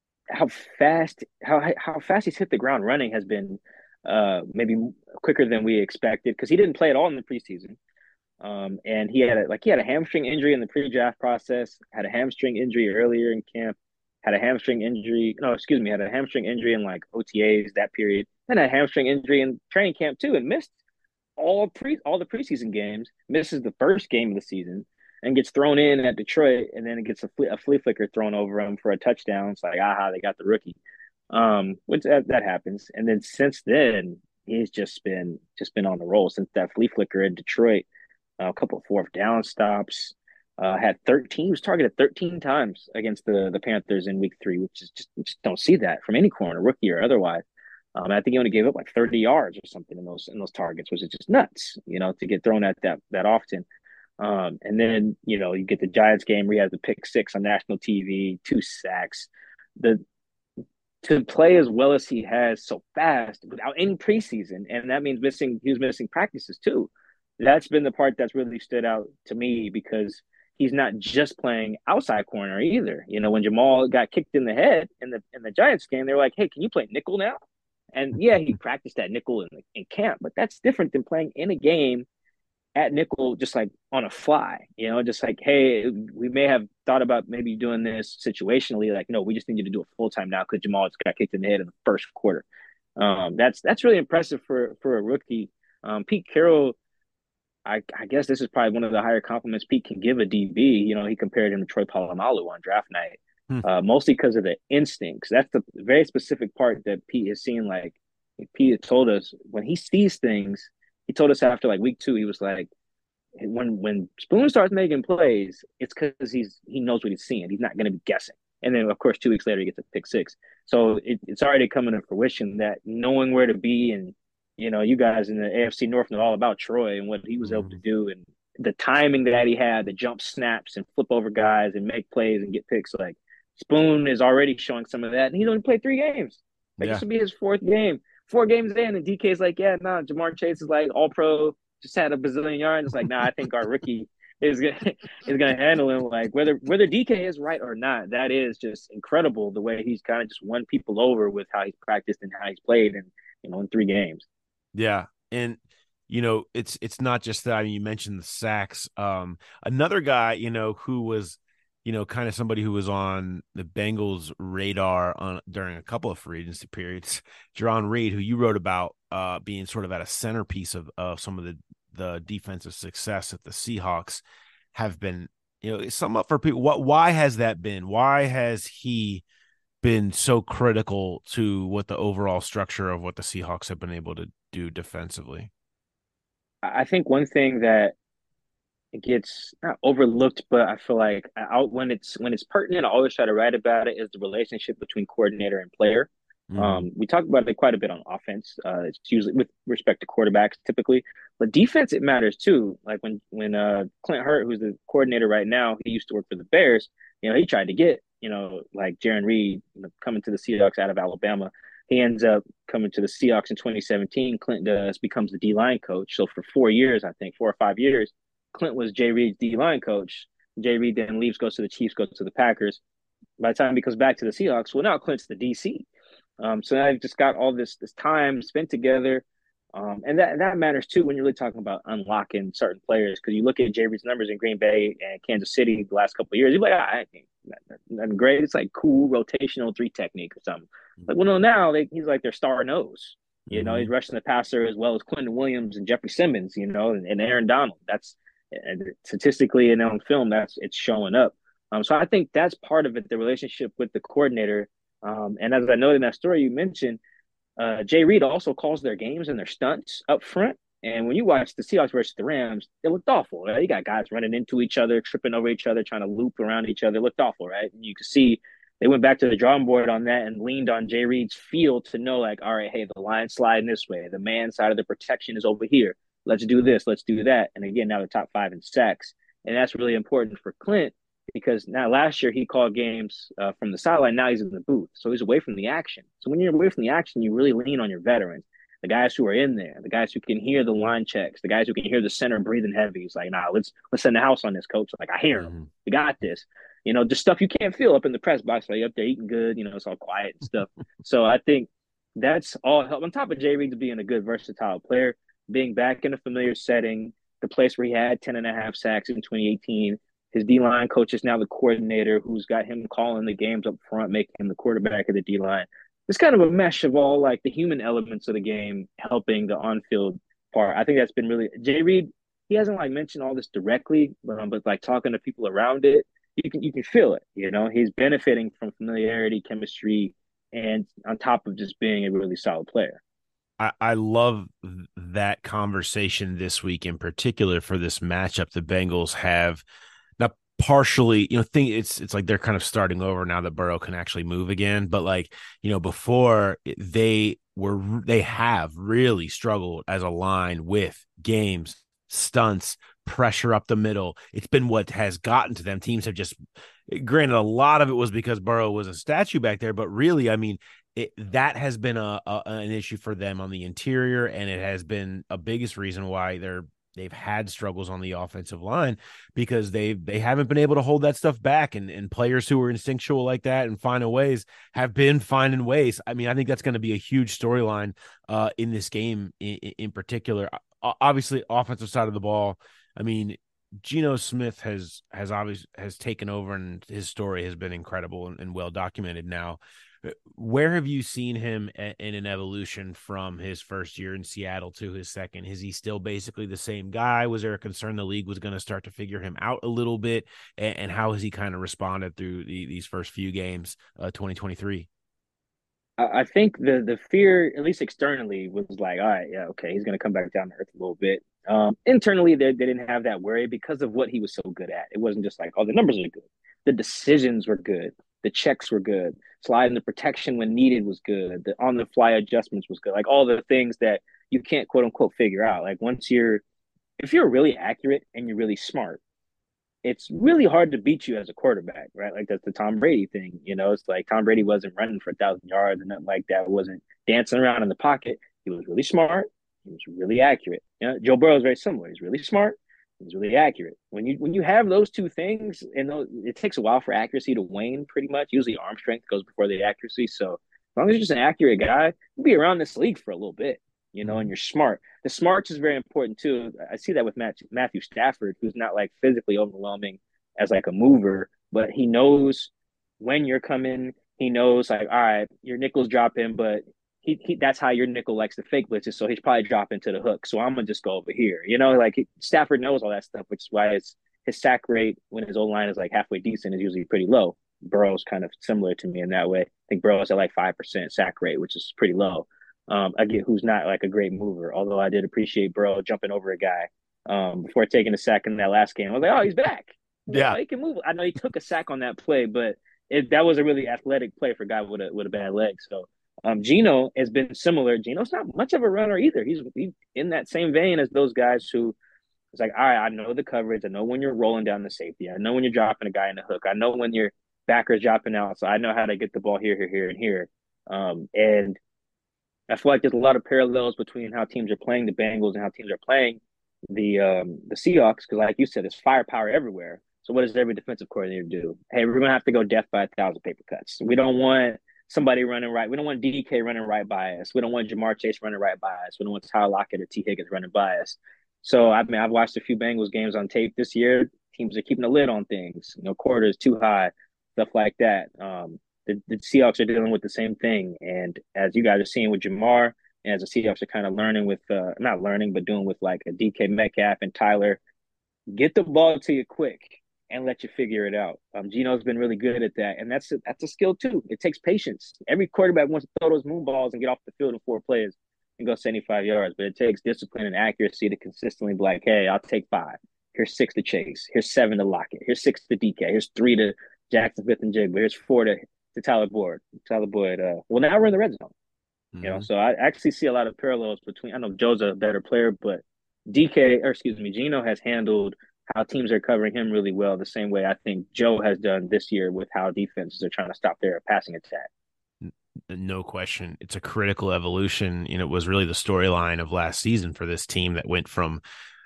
how fast he's hit the ground running has been maybe quicker than we expected because he didn't play at all in the preseason. And he had a hamstring injury in the pre-draft process, had a hamstring injury earlier in camp, had a hamstring injury. No, excuse me, had a hamstring injury in like OTAs that period, and a hamstring injury in training camp too, and missed all the preseason games. Misses the first game of the season and gets thrown in at Detroit, and then it gets a flea flicker thrown over him for a touchdown. It's like, aha, they got the rookie. Which that happens, and then since then he's just been on the roll since that flea flicker in Detroit. A couple of fourth down stops. Had 13. He was targeted 13 times against the Panthers in week 3, which is just don't see that from any corner, rookie or otherwise. I think he only gave up like 30 yards or something in those targets, which is just nuts, to get thrown at that often. And then, you get the Giants game where he has the pick 6 on national TV, 2 sacks. To play as well as he has so fast without any preseason, and that means he was missing practices too. That's been the part that's really stood out to me because he's not just playing outside corner either. When Jamal got kicked in the head in the Giants game, they were like, "Hey, can you play nickel now?" And yeah, he practiced that nickel in camp, but that's different than playing in a game at nickel, just like on a fly, just like, hey, we may have thought about maybe doing this situationally. Like, no, we just need you to do it full time now because Jamal just got kicked in the head in the first quarter. That's really impressive for a rookie. Pete Carroll, I guess this is probably one of the higher compliments Pete can give a DB. He compared him to Troy Polamalu on draft night, mostly because of the instincts. That's the very specific part that Pete has seen. Like Pete had told us when he sees things. He told us after like week 2, he was like, when Spoon starts making plays, it's because he knows what he's seeing. He's not going to be guessing. And then, of course, 2 weeks later, he gets a pick 6. So it's already coming to fruition that knowing where to be. And, you guys in the AFC North know all about Troy and what he was able to do and the timing that he had, the jump snaps and flip over guys and make plays and get picks. Like Spoon is already showing some of that. And he's only played 3 games. Like Yeah. this will be his fourth game. 4 games in, and DK's like, yeah, nah, Jamar Chase is like all pro, just had a bazillion yards. It's like, nah, I think our rookie is gonna is gonna handle him. Like whether DK is right or not, that is just incredible the way he's kind of just won people over with how he's practiced and how he's played and in 3 games. Yeah. And it's not just that. I mean, you mentioned the sacks. Another guy, who was, kind of somebody who was on the Bengals radar during a couple of free agency periods, Jarran Reed, who you wrote about being sort of at a centerpiece of some of the defensive success that the Seahawks have been, sum up for people. Why has that been? Why has he been so critical to what the overall structure of what the Seahawks have been able to do defensively? I think one thing that it gets not overlooked, but I feel like when it's pertinent, I always try to write about it, is the relationship between coordinator and player. Mm-hmm. We talk about it quite a bit on offense. It's usually with respect to quarterbacks typically, but defense it matters too. Like when Clint Hurt, who's the coordinator right now, he used to work for the Bears. He tried to get like Jarran Reed coming to the Seahawks out of Alabama. He ends up coming to the Seahawks in 2017. Clint becomes the D line coach. So for 4 years, I think 4 or 5 years, Clint was Jay Reed's D line coach. Jay Reed then leaves, goes to the Chiefs, goes to the Packers. By the time he comes back to the Seahawks, well, now Clint's the DC. So now I've just got all this time spent together. And that matters too when you're really talking about unlocking certain players, because you look at Jay Reed's numbers in Green Bay and Kansas City the last couple of years, you're like, I think that's great. It's like cool rotational 3 technique or something. Like, well, no, now he's like their star nose. He's rushing the passer as well as Quentin Williams and Jeffrey Simmons, and Aaron Donald. That's statistically and on film, it's showing up. So I think that's part of it, the relationship with the coordinator. And as I noted in that story you mentioned, Jay Reed also calls their games and their stunts up front. And when you watch the Seahawks versus the Rams, it looked awful. Right? You got guys running into each other, tripping over each other, trying to loop around each other. It looked awful, right? And you could see they went back to the drawing board on that and leaned on Jay Reed's feel to know, like, all right, hey, the line's sliding this way. The man side of the protection is over here. Let's do this. Let's do that. And again, now they're top 5 in sacks. And that's really important for Clint, because now last year he called games from the sideline. Now he's in the booth. So he's away from the action. So when you're away from the action, you really lean on your veterans, the guys who are in there, the guys who can hear the line checks, the guys who can hear the center breathing heavy. He's like, nah, let's send the house on this, coach. Like, I hear him. We got this. Just stuff you can't feel up in the press box. Like, up there eating good, it's all quiet and stuff. So I think that's all help. On top of Jay Reed being a good, versatile player, being back in a familiar setting, the place where he had 10.5 sacks in 2018. His D-line coach is now the coordinator who's got him calling the games up front, making him the quarterback of the D-line. It's kind of a mesh of all, like, the human elements of the game helping the on-field part. I think that's been really – Jay Reed, he hasn't, like, mentioned all this directly, but like, talking to people around it, you can feel it, He's benefiting from familiarity, chemistry, and on top of just being a really solid player. I love that conversation this week in particular for this matchup the Bengals have. Now, partially, it's like they're kind of starting over now that Burrow can actually move again. But like, before they have really struggled as a line with games, stunts, pressure up the middle. It's been what has gotten to them. Teams have just, granted, a lot of it was because Burrow was a statue back there, but really, I mean, that has been an issue for them on the interior, and it has been a biggest reason why they've had struggles on the offensive line, because they haven't been able to hold that stuff back, and players who are instinctual like that and finding ways have been finding ways. I mean, I think that's going to be a huge storyline in this game in particular. Obviously, offensive side of the ball, I mean, Geno Smith has taken over, and his story has been incredible and well documented now. Where have you seen him in an evolution from his first year in Seattle to his second? Is he still basically the same guy? Was there a concern the league was going to start to figure him out a little bit? And how has he kind of responded through these first few games, 2023? I think the fear, at least externally, was like, all right, yeah, okay, he's going to come back down to earth a little bit. Internally, they didn't have that worry because of what he was so good at. It wasn't just like, oh, the numbers are good. The decisions were good. The checks were good. Sliding the protection when needed was good. The on-the-fly adjustments was good. Like, all the things that you can't, quote unquote, figure out. Like, if you're really accurate and you're really smart, it's really hard to beat you as a quarterback, right? Like that's the Tom Brady thing. It's like Tom Brady wasn't running for 1,000 yards and nothing like that. Wasn't dancing around in the pocket. He was really smart. He was really accurate. Joe Burrow is very similar. He's really smart. He's really accurate. When you have those two things, and it takes a while for accuracy to wane. Pretty much, usually arm strength goes before the accuracy. So as long as you're just an accurate guy, you'll be around this league for a little bit. And you're smart. The smarts is very important too. I see that with Matthew Stafford, who's not like physically overwhelming as like a mover, but he knows when you're coming. He knows like, all right, your nickel's dropping, but he that's how your nickel likes to fake blitzes. So he's probably dropping to the hook. So I'm gonna just go over here. Stafford knows all that stuff, which is why his sack rate when his old line is like halfway decent is usually pretty low. Burrow's kind of similar to me in that way. I think Burrow's at like 5% sack rate, which is pretty low. Again, who's not like a great mover, although I did appreciate Burrow jumping over a guy before taking a sack in that last game. I was like, oh, he's back. Yeah, he can move. I know he took a sack on that play, but that was a really athletic play for a guy with a bad leg. So Geno has been similar. Geno's not much of a runner either. He's in that same vein as those guys who it's like, all right, I know the coverage. I know when you're rolling down the safety. I know when you're dropping a guy in the hook. I know when your backer's dropping out. So I know how to get the ball here, and here. And I feel like there's a lot of parallels between how teams are playing the Bengals and how teams are playing the Seahawks. Because, like you said, there's firepower everywhere. So what does every defensive coordinator do? Hey, we're gonna have to go death by 1,000 paper cuts. We don't want somebody running right. We don't want DK running right by us. We don't want Jamar Chase running right by us. We don't want Tyler Lockett or T Higgins running by us. So I mean, I've watched a few Bengals games on tape this year. Teams are keeping a lid on things. Quarters too high, stuff like that. The Seahawks are dealing with the same thing. And as you guys are seeing with Jamar, and as the Seahawks are kind of learning with, not learning, but doing with like a DK Metcalf and Tyler, get the ball to you quick and let you figure it out. Geno's been really good at that. And that's a skill too. It takes patience. Every quarterback wants to throw those moon balls and get off the field in 4 plays and go 75 yards, but it takes discipline and accuracy to consistently be like, hey, I'll take 5. Here's 6 to Chase. Here's 7 to Lockett. Here's 6 to DK. Here's 3 to Jackson Smith-Njigba. Here's 4 to Tyler Boyd. Well, now we're in the red zone. So I actually see a lot of parallels between. I know Joe's a better player, but Geno has handled how teams are covering him really well, the same way I think Joe has done this year with how defenses are trying to stop their passing attack. No question. It's a critical evolution. It was really the storyline of last season for this team that went from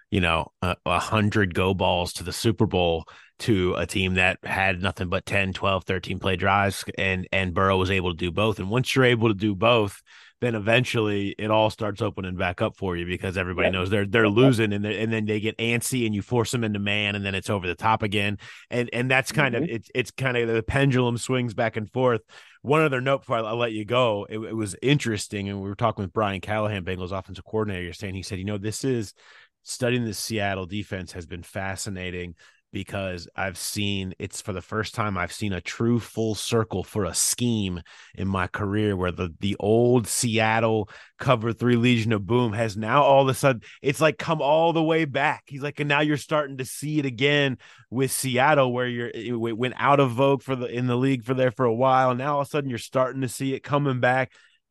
100 go balls to the Super Bowl to a team that had nothing but 10, 12, 13 play drives, and Burrow was able to do both. And once you're able to do both, then eventually it all starts opening back up for you because everybody knows they're losing, and then they get antsy and you force them into man, and then it's over the top again. And that's kind of it's kind of the pendulum swings back and forth. One other note before I'll let you go, it was interesting, and we were talking with Brian Callahan, Bengals offensive coordinator, saying, he said, this is studying the Seattle defense has been fascinating because it's for the first time I've seen a true full circle for a scheme in my career where the old Seattle cover 3 Legion of Boom has now all of a sudden, it's like come all the way back. He's like, and now you're starting to see it again with Seattle where it went out of vogue in the league for a while. And now all of a sudden you're starting to see it coming back.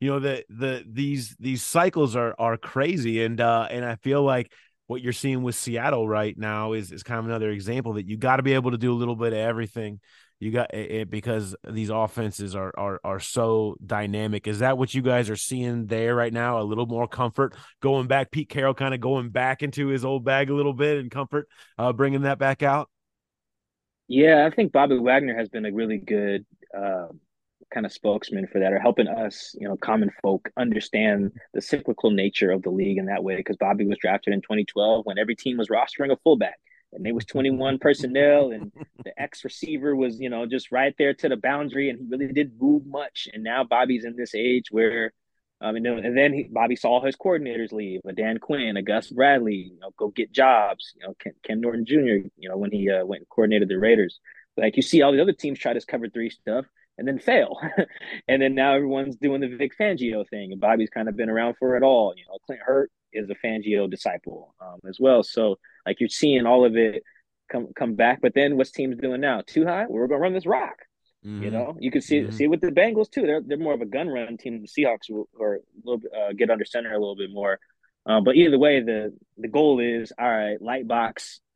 These cycles are crazy. And I feel like what you're seeing with Seattle right now is kind of another example that you got to be able to do a little bit of everything. You got it because these offenses are so dynamic. Is that what you guys are seeing there right now? A little more comfort going back, Pete Carroll kind of going back into his old bag a little bit, and comfort bringing that back out. Yeah, I think Bobby Wagner has been a really good kind of spokesman for that, or helping us, common folk understand the cyclical nature of the league in that way. Because Bobby was drafted in 2012 when every team was rostering a fullback, and there was 21 personnel, and the X receiver was, just right there to the boundary, and he really didn't move much. And now Bobby's in this age where, and then Bobby saw his coordinators leave, a Dan Quinn, a Gus Bradley, go get jobs, Ken Norton Jr., when he went and coordinated the Raiders. Like you see all the other teams try this cover 3 stuff and then fail. And then now everyone's doing the Vic Fangio thing, and Bobby's kind of been around for it all. Clint Hurt is a Fangio disciple as well. So like you're seeing all of it come back. But then what's teams doing now? Too high? We're going to run this rock. You can see it with the Bengals too. They're more of a gun run team. The Seahawks are a little bit, get under center a little bit more. But either way, the goal is, all right, light box,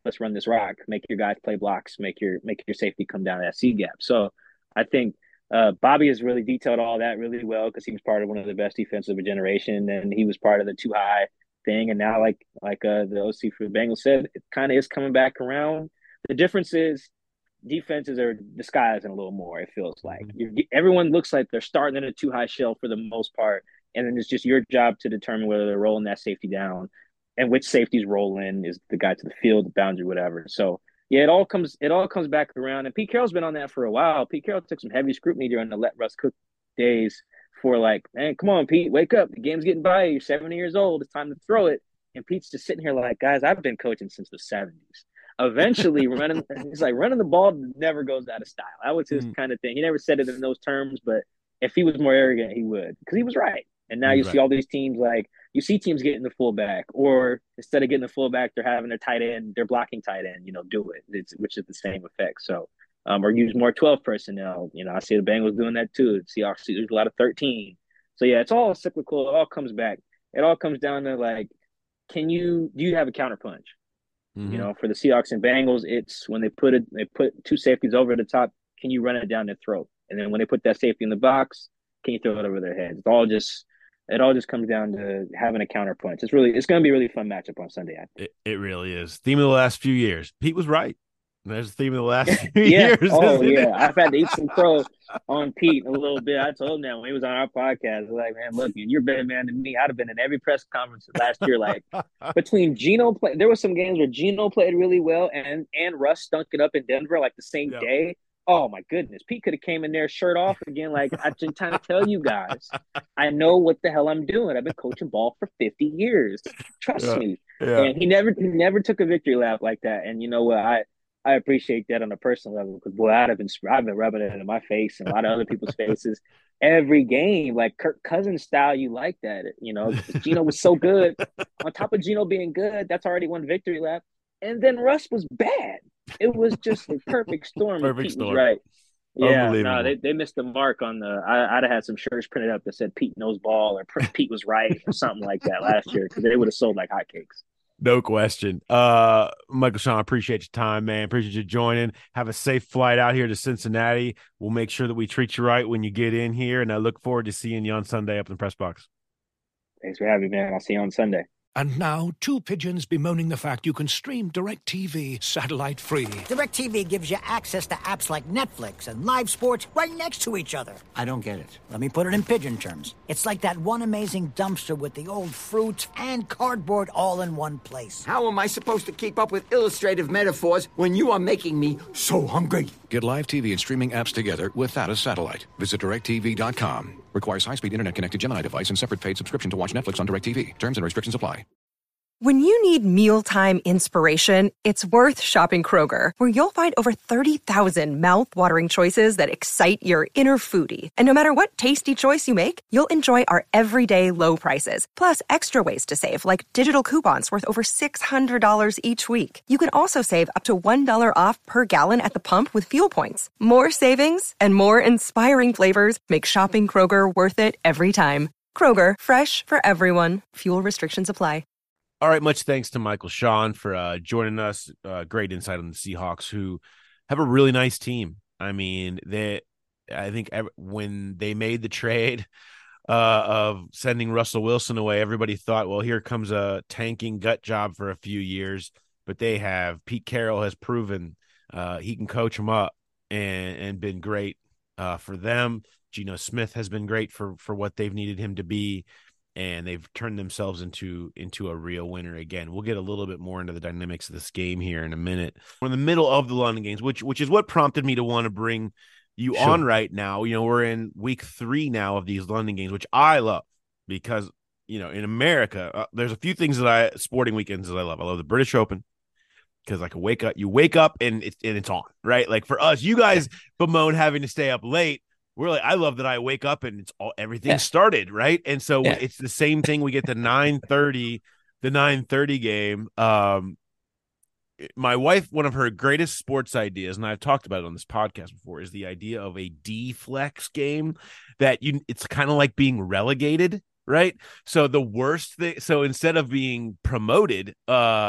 let's run this rock, make your guys play blocks, make your safety come down that C gap. So I think Bobby has really detailed all that really well because he was part of one of the best defensive of a generation, and he was part of the too high thing. And now, like the OC for the Bengals said, it kind of is coming back around. The difference is defenses are disguising a little more. It feels like everyone looks like they're starting in a too high shell for the most part, and then it's just your job to determine whether they're rolling that safety down and which safeties roll in is the guy to the field, the boundary, whatever. So yeah, it all comes back around. And Pete Carroll's been on that for a while. Pete Carroll took some heavy scrutiny during the let Russ cook days for like, man, come on, Pete, wake up. The game's getting by you. You're 70 years old. It's time to throw it. And Pete's just sitting here like, guys, I've been coaching since the 70s. Eventually, running the ball never goes out of style. That was his kind of thing. He never said it in those terms, but if he was more arrogant, he would, because he was right. And now you see all these teams, like you see teams getting the fullback, or instead of getting the fullback, they're having their tight end, they're blocking tight end, do it, which is the same effect. So, or use more 12 personnel. I see the Bengals doing that too. Seahawks, there's a lot of 13. So yeah, it's all cyclical. It all comes back. It all comes down to like, do you have a counterpunch? For the Seahawks and Bengals, it's when they put two safeties over the top, can you run it down their throat? And then when they put that safety in the box, can you throw it over their heads? It all just comes down to having a counterpunch. It's going to be a really fun matchup on Sunday. It really is. Theme of the last few years. Pete was right. There's the theme of the last few yeah. years. Oh, yeah. I've had to eat some crow on Pete a little bit. I told him that when he was on our podcast. I was like, man, look, you're a better man than me. I'd have been in every press conference last year. Like, between Geno there were some games where Geno played really well and Russ stunk it up in Denver like the same day. Oh, my goodness. Pete could have came in there shirt off again. Like, I've been trying to tell you guys, I know what the hell I'm doing. I've been coaching ball for 50 years. Trust me. Yeah. And he never took a victory lap like that. And you know what? I appreciate that on a personal level because, boy, I've been rubbing it in my face and a lot of other people's faces every game. Like Kirk Cousins style, you like that. Geno was so good. On top of Geno being good, that's already one victory lap. And then Russ was bad. It was just a perfect storm. Perfect storm. Right. Yeah, no, they missed the mark on the. I'd have had some shirts printed up that said Pete knows ball or Pete was right or something like that last year because they would have sold like hotcakes. No question. Michael Sean, appreciate your time, man. Appreciate you joining. Have a safe flight out here to Cincinnati. We'll make sure that we treat you right when you get in here, and I look forward to seeing you on Sunday up in the press box. Thanks for having me, man. I'll see you on Sunday. And now, two pigeons bemoaning the fact you can stream DirecTV satellite-free. DirecTV gives you access to apps like Netflix and live sports right next to each other. I don't get it. Let me put it in pigeon terms. It's like that one amazing dumpster with the old fruits and cardboard all in one place. How am I supposed to keep up with illustrative metaphors when you are making me so hungry? Get live TV and streaming apps together without a satellite. Visit DirecTV.com. Requires high-speed internet-connected Gemini device and separate paid subscription to watch Netflix on DirecTV. Terms and restrictions apply. When you need mealtime inspiration, it's worth shopping Kroger, where you'll find over 30,000 mouth-watering choices that excite your inner foodie. And no matter what tasty choice you make, you'll enjoy our everyday low prices, plus extra ways to save, like digital coupons worth over $600 each week. You can also save up to $1 off per gallon at the pump with fuel points. More savings and more inspiring flavors make shopping Kroger worth it every time. Kroger, fresh for everyone. Fuel restrictions apply. All right, much thanks to Michael Sean for joining us. Great insight on the Seahawks, who have a really nice team. I mean, I think when they made the trade of sending Russell Wilson away, everybody thought, well, here comes a tanking gut job for a few years. But Pete Carroll has proven he can coach them up and been great for them. Geno Smith has been great for what they've needed him to be. And they've turned themselves into a real winner again. We'll get a little bit more into the dynamics of this game here in a minute. We're in the middle of the London games, which is what prompted me to want to bring you on right now. We're in week 3 now of these London games, which I love because, in America, there's a few things sporting weekends that I love. I love the British Open because you wake up and it's on, right? Like for us, you guys bemoan having to stay up late. We're like, I love that I wake up and everything started, right? And so it's the same thing. We get the 9:30 game. My wife, one of her greatest sports ideas, and I've talked about it on this podcast before, is the idea of a D-flex game that it's kind of like being relegated, right? So the worst thing, so instead of being promoted,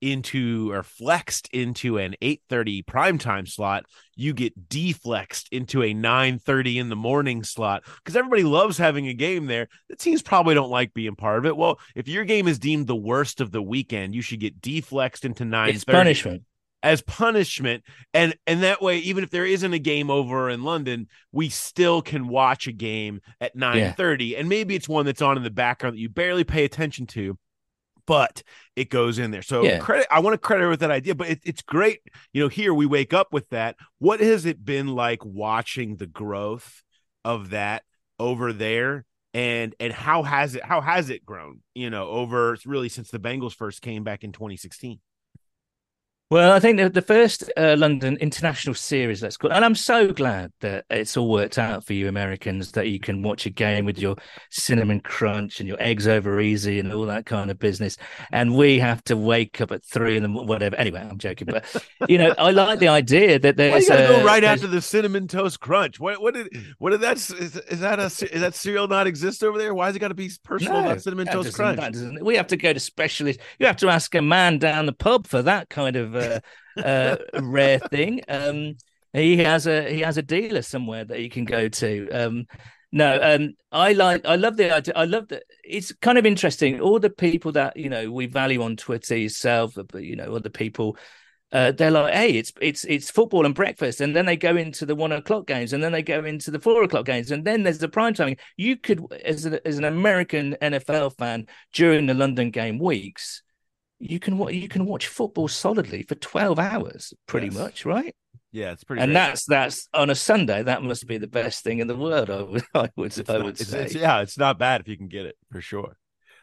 into or flexed into an 8:30 primetime slot, you get deflexed into a 9:30 in the morning slot because everybody loves having a game there. The teams probably don't like being part of it. Well, if your game is deemed the worst of the weekend, you should get deflexed into 9:30. It's punishment. As punishment, and that way, even if there isn't a game over in London, we still can watch a game at 9:30, and maybe it's one that's on in the background that you barely pay attention to, but it goes in there. So I want to credit her with that idea, but it's great. Here we wake up with that. What has it been like watching the growth of that over there? And how has it grown, over really since the Bengals first came back in 2016? Well, I think the first London International Series, let's call it, and I'm so glad that it's all worked out for you Americans, that you can watch a game with your cinnamon crunch and your eggs over easy and all that kind of business. And we have to wake up at 3 in the morning, whatever. Anyway, I'm joking, but I like the idea that there's. Why you gotta go right after the cinnamon toast crunch? What did that is that cereal not exist over there? Why has it got to be personal about cinnamon toast crunch? We have to go to specialists. You have to ask a man down the pub for that kind of. Rare thing. He has a dealer somewhere that he can go to. I love the idea. I love that. It's kind of interesting. All the people that we value on Twitter, yourself, but other people, they're like, hey, it's football and breakfast, and then they go into the 1 o'clock games, and then they go into the 4 o'clock games, and then there's the prime time. You could, as an American NFL fan, during the London game weeks. You can watch football solidly for 12 hours, pretty much, right? Yeah, it's pretty. And great. that's on a Sunday. That must be the best thing in the world. I would say. It's not bad if you can get it for sure.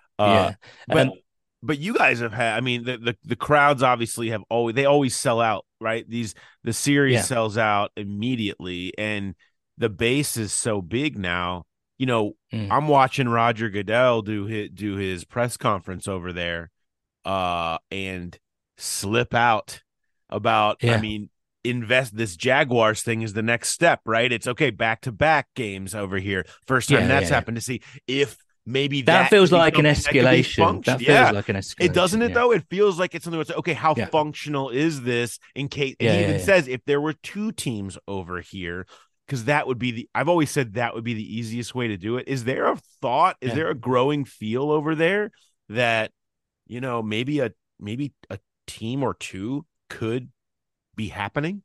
But you guys have had. I mean, the crowds obviously they always sell out, right? The series sells out immediately, and the base is so big now. I'm watching Roger Goodell do his press conference over there. And slip out about, invest this Jaguars thing is the next step, right? It's okay, back-to-back games over here. First time that's happened to see if maybe that feels like an escalation. That feels like an escalation. It doesn't it though? It feels like it's something that's okay, how functional is this in case he even says if there were two teams over here, because that would be I've always said that would be the easiest way to do it. Is there a thought? Is there a growing feel over there that maybe a team or two could be happening?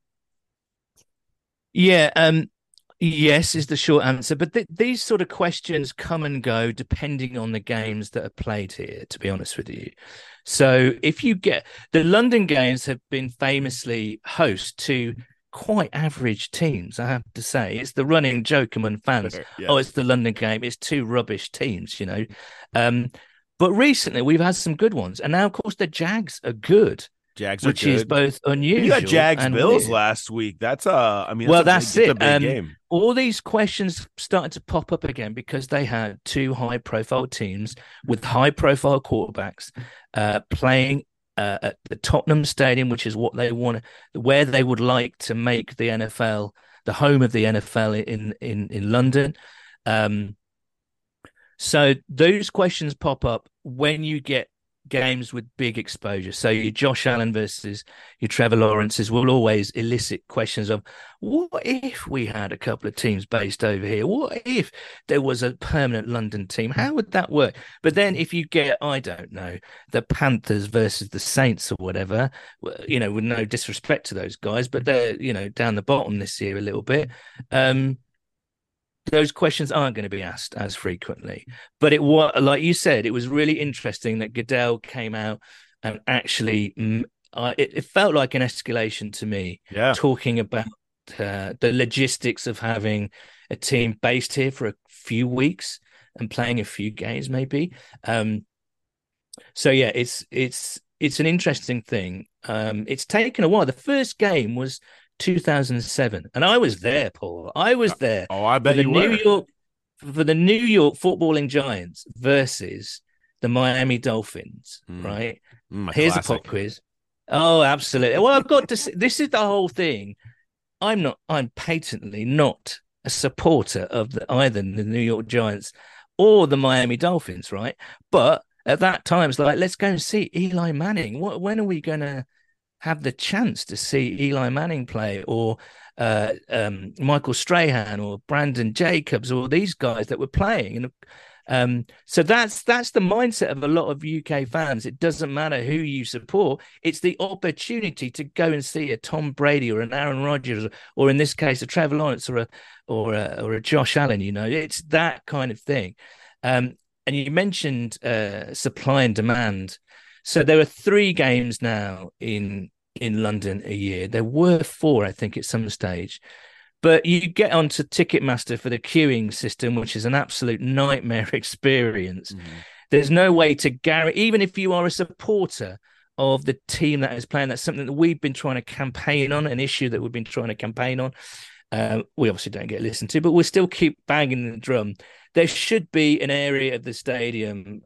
Yes is the short answer, but these sort of questions come and go depending on the games that are played here, to be honest with you. So if you get the London games have been famously host to quite average teams, I have to say. It's the running joke among fans. Oh, it's the London game. It's two rubbish teams, But recently, we've had some good ones. And now, of course, the Jags are good. Which is both unusual. You got Jags Bills last week. That's a big game. All these questions started to pop up again because they had two high-profile teams with high-profile quarterbacks playing at the Tottenham Stadium, which is what they want, where they would like to make the NFL, the home of the NFL in London. So those questions pop up when you get games with big exposure. So your Josh Allen versus your Trevor Lawrences will always elicit questions of, what if we had a couple of teams based over here? What if there was a permanent London team? How would that work? But then if you get, I don't know, the Panthers versus the Saints or whatever, with no disrespect to those guys, but they're, down the bottom this year a little bit. Those questions aren't going to be asked as frequently. But like you said, it was really interesting that Goodell came out and actually, it felt like an escalation to me, talking about the logistics of having a team based here for a few weeks and playing a few games, maybe. So yeah, it's an interesting thing. It's taken a while. The first game was 2007, and I was there, Paul. I was there. Oh, I bet you were. For the New York footballing Giants versus the Miami Dolphins, right? Here's a pop quiz. Oh, absolutely. Well, I've got to say, this is the whole thing. I'm patently not a supporter of either the New York Giants or the Miami Dolphins, right? But at that time, it's like, let's go and see Eli Manning. When are we going to have the chance to see Eli Manning play, or Michael Strahan, or Brandon Jacobs, or these guys that were playing? And so that's the mindset of a lot of UK fans. It doesn't matter who you support; it's the opportunity to go and see a Tom Brady or an Aaron Rodgers, or in this case, a Trevor Lawrence or a Josh Allen. It's that kind of thing. And you mentioned supply and demand. So there are 3 games now in London a year. There were 4, I think, at some stage. But you get onto Ticketmaster for the queuing system, which is an absolute nightmare experience. Mm-hmm. There's no way to guarantee, even if you are a supporter of the team that is playing, that's something that we've been trying to campaign on, an issue that we've been trying to campaign on. We obviously don't get listened to, but we'll still keep banging the drum. There should be an area of the stadium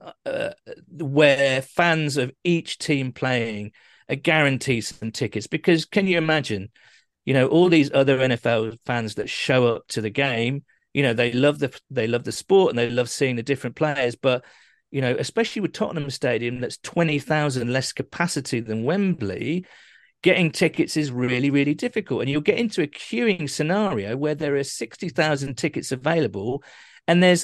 where fans of each team playing are guaranteed some tickets. Because can you imagine, all these other NFL fans that show up to the game, they love the sport and they love seeing the different players. But, especially with Tottenham Stadium, that's 20,000 less capacity than Wembley, getting tickets is really, really difficult. And you'll get into a queuing scenario where there are 60,000 tickets available and there's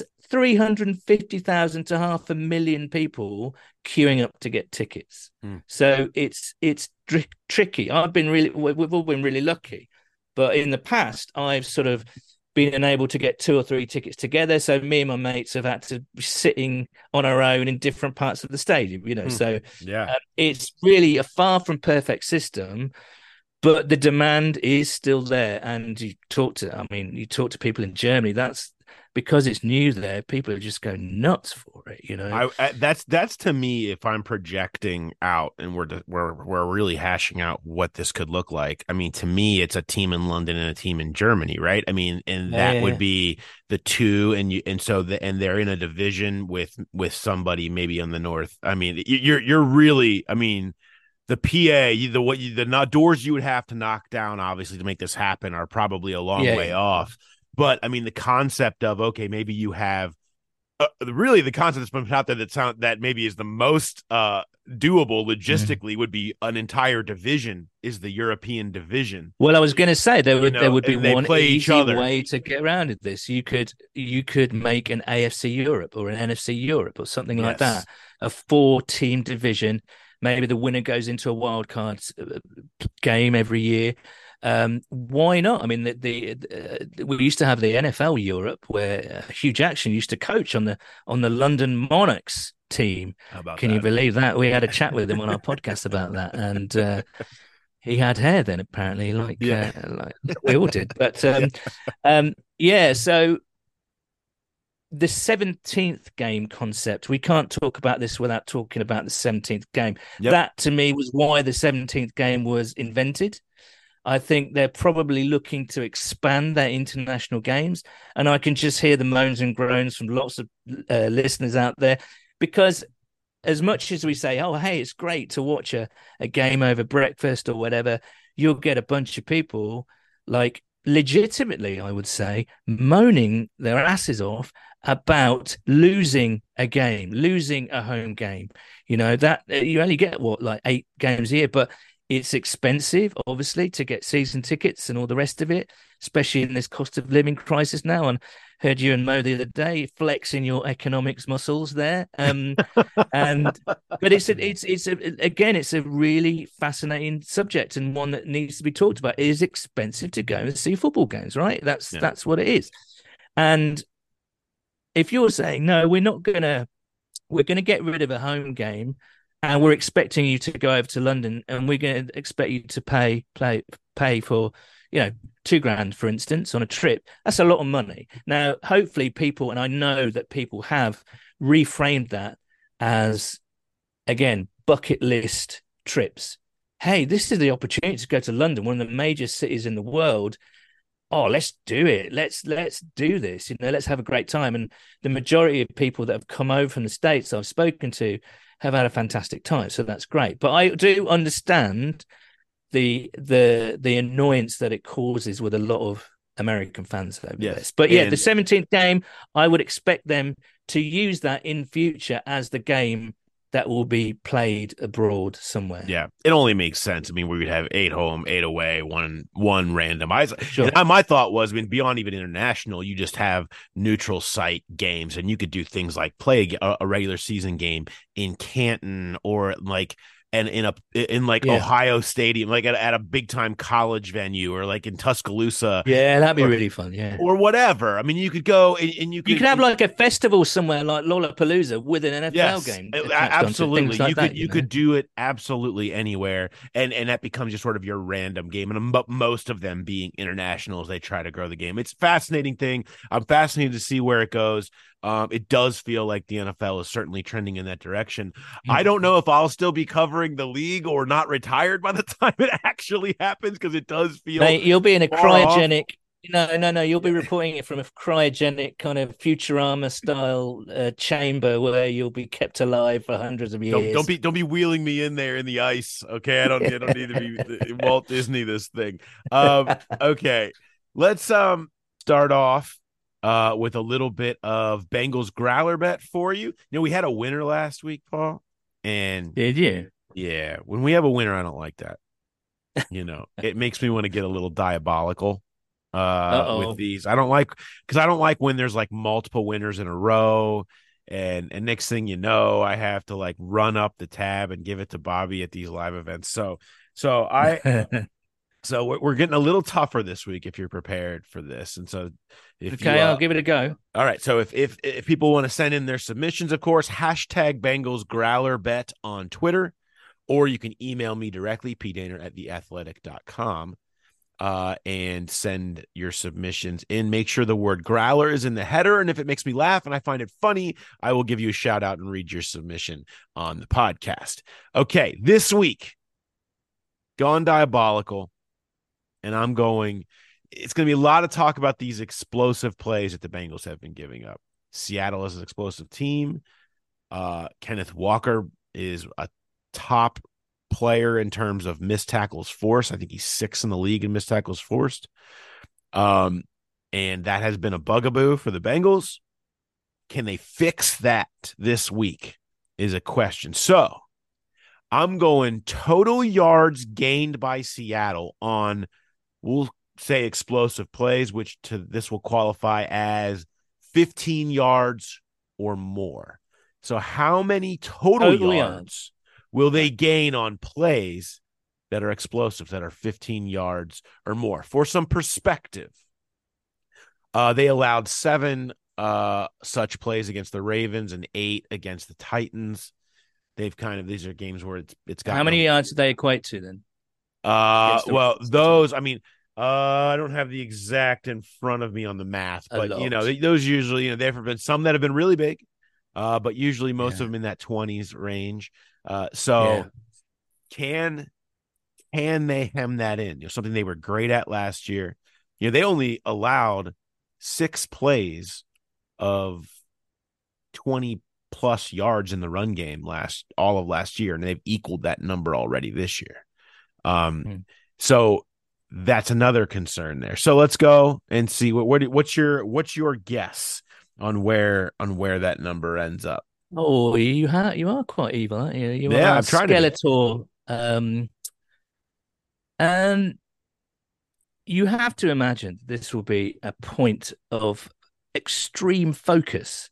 350,000 to 500,000 people queuing up to get tickets. So it's tricky. We've all been really lucky, but in the past I've sort of been unable to get 2 or 3 tickets together. So me and my mates have had to be sitting on our own in different parts of the stadium. So it's really a far from perfect system, but the demand is still there. And you talk to people in Germany, that's because it's new there, people are just going nuts for it. That's to me, if I'm projecting out and we're really hashing out what this could look like. I mean, to me, it's a team in London and a team in Germany, right? I mean, and that would be the 2, and they're in a division with somebody maybe on the north. I mean, you're really, I mean, the PA, the doors you would have to knock down, obviously, to make this happen are probably a long way off. But I mean, the concept of, okay, maybe you have really the concept that's been out there that maybe is the most doable logistically would be an entire division is the European division. Well, I was going to say there would be one easy way to get around this. You could make an AFC Europe or an NFC Europe or something like that, a 4-team division. Maybe the winner goes into a wild card game every year. Why not? I mean, we used to have the NFL Europe where Hugh Jackson used to coach on the London Monarchs team. Can you believe that? We had a chat with him on our podcast about that, and he had hair then, apparently, like we all did. But so the 17th game concept, we can't talk about this without talking about the 17th game. That to me was why the 17th game was invented. I think they're probably looking to expand their international games. And I can just hear the moans and groans from lots of listeners out there, because as much as we say, oh, hey, it's great to watch a game over breakfast or whatever, you'll get a bunch of people, like, legitimately, I would say, moaning their asses off about losing a game, losing a home game. That you only get, 8 games a year, but it's expensive, obviously, to get season tickets and all the rest of it, especially in this cost of living crisis now. And heard you and Mo the other day flexing your economics muscles there. But it's a really fascinating subject, and one that needs to be talked about. It is expensive to go and see football games, right? That's what it is. And if you're saying, no, we're going to get rid of a home game, and we're expecting you to go over to London, and we're going to expect you to pay for, $2,000, for instance, on a trip. That's a lot of money. Now, hopefully people, and I know that people have reframed that as, again, bucket list trips. Hey, this is the opportunity to go to London, one of the major cities in the world. Oh, let's do it. Let's do this. Let's have a great time. And the majority of people that have come over from the States I've spoken to have had a fantastic time, so that's great. But I do understand the annoyance that it causes with a lot of American fans over this. But the 17th game, I would expect them to use that in future as the game that will be played abroad somewhere. Yeah, it only makes sense. I mean, we would have 8 home, 8 away, one random. Sure. My thought was, I mean, beyond even international, you just have neutral site games, and you could do things like play a regular season game in Canton or like. And in Ohio Stadium, like at a big time college venue, or like in Tuscaloosa. Yeah, that'd be really fun. Yeah, or whatever. I mean, you could go and you could have like a festival somewhere like Lollapalooza with an NFL game. Absolutely, like you could do it absolutely anywhere, and that becomes just sort of your random game. And most of them being internationals, they try to grow the game. It's a fascinating thing. I'm fascinated to see where it goes. It does feel like the NFL is certainly trending in that direction. I don't know if I'll still be covering the league or not retired by the time it actually happens, because it does feel you'll be in a cryogenic. Off. No. You'll be reporting it from a cryogenic kind of Futurama style chamber where you'll be kept alive for hundreds of years. Don't be wheeling me in there in the ice. Okay, I don't need to be Walt Disney this thing. Okay, let's start off with a little bit of Bengals growler bet for you. We had a winner last week, Paul. And did you? Yeah. When we have a winner, I don't like that. It makes me want to get a little diabolical with these. I don't like when there's like multiple winners in a row. And next thing you know, I have to like run up the tab and give it to Bobby at these live events. So we're getting a little tougher this week if you're prepared for this. And so I'll give it a go. All right. So if people want to send in their submissions, of course, hashtag Bengals Growler Bet on Twitter, or you can email me directly, pdaner@theathletic.com, and send your submissions in. Make sure the word growler is in the header. And if it makes me laugh and I find it funny, I will give you a shout out and read your submission on the podcast. Okay. This week, gone diabolical. And it's going to be a lot of talk about these explosive plays that the Bengals have been giving up. Seattle is an explosive team. Kenneth Walker is a top player in terms of missed tackles forced. I think he's 6th in the league in missed tackles forced. And that has been a bugaboo for the Bengals. Can they fix that this week is a question. So I'm going total yards gained by Seattle on, we'll say, explosive plays, which this will qualify as 15 yards or more. So how many total yards will they gain on plays that are explosive, that are 15 yards or more? For some perspective, they allowed 7 such plays against the Ravens and 8 against the Titans. These are games where it's got. How many yards do they equate to then? Those, I mean, I don't have the exact in front of me on the math, but those usually, there have been some that have been really big, but usually most of them in that 20s range. Can they hem that in? Something they were great at last year. They only allowed 6 plays of 20 plus yards in the run game all of last year, and they've equaled that number already this year. So that's another concern there. So let's go and see what's your guess on where that number ends up. Oh, you are quite evil, aren't you? I'm trying Skeletor. And you have to imagine this will be a point of extreme focus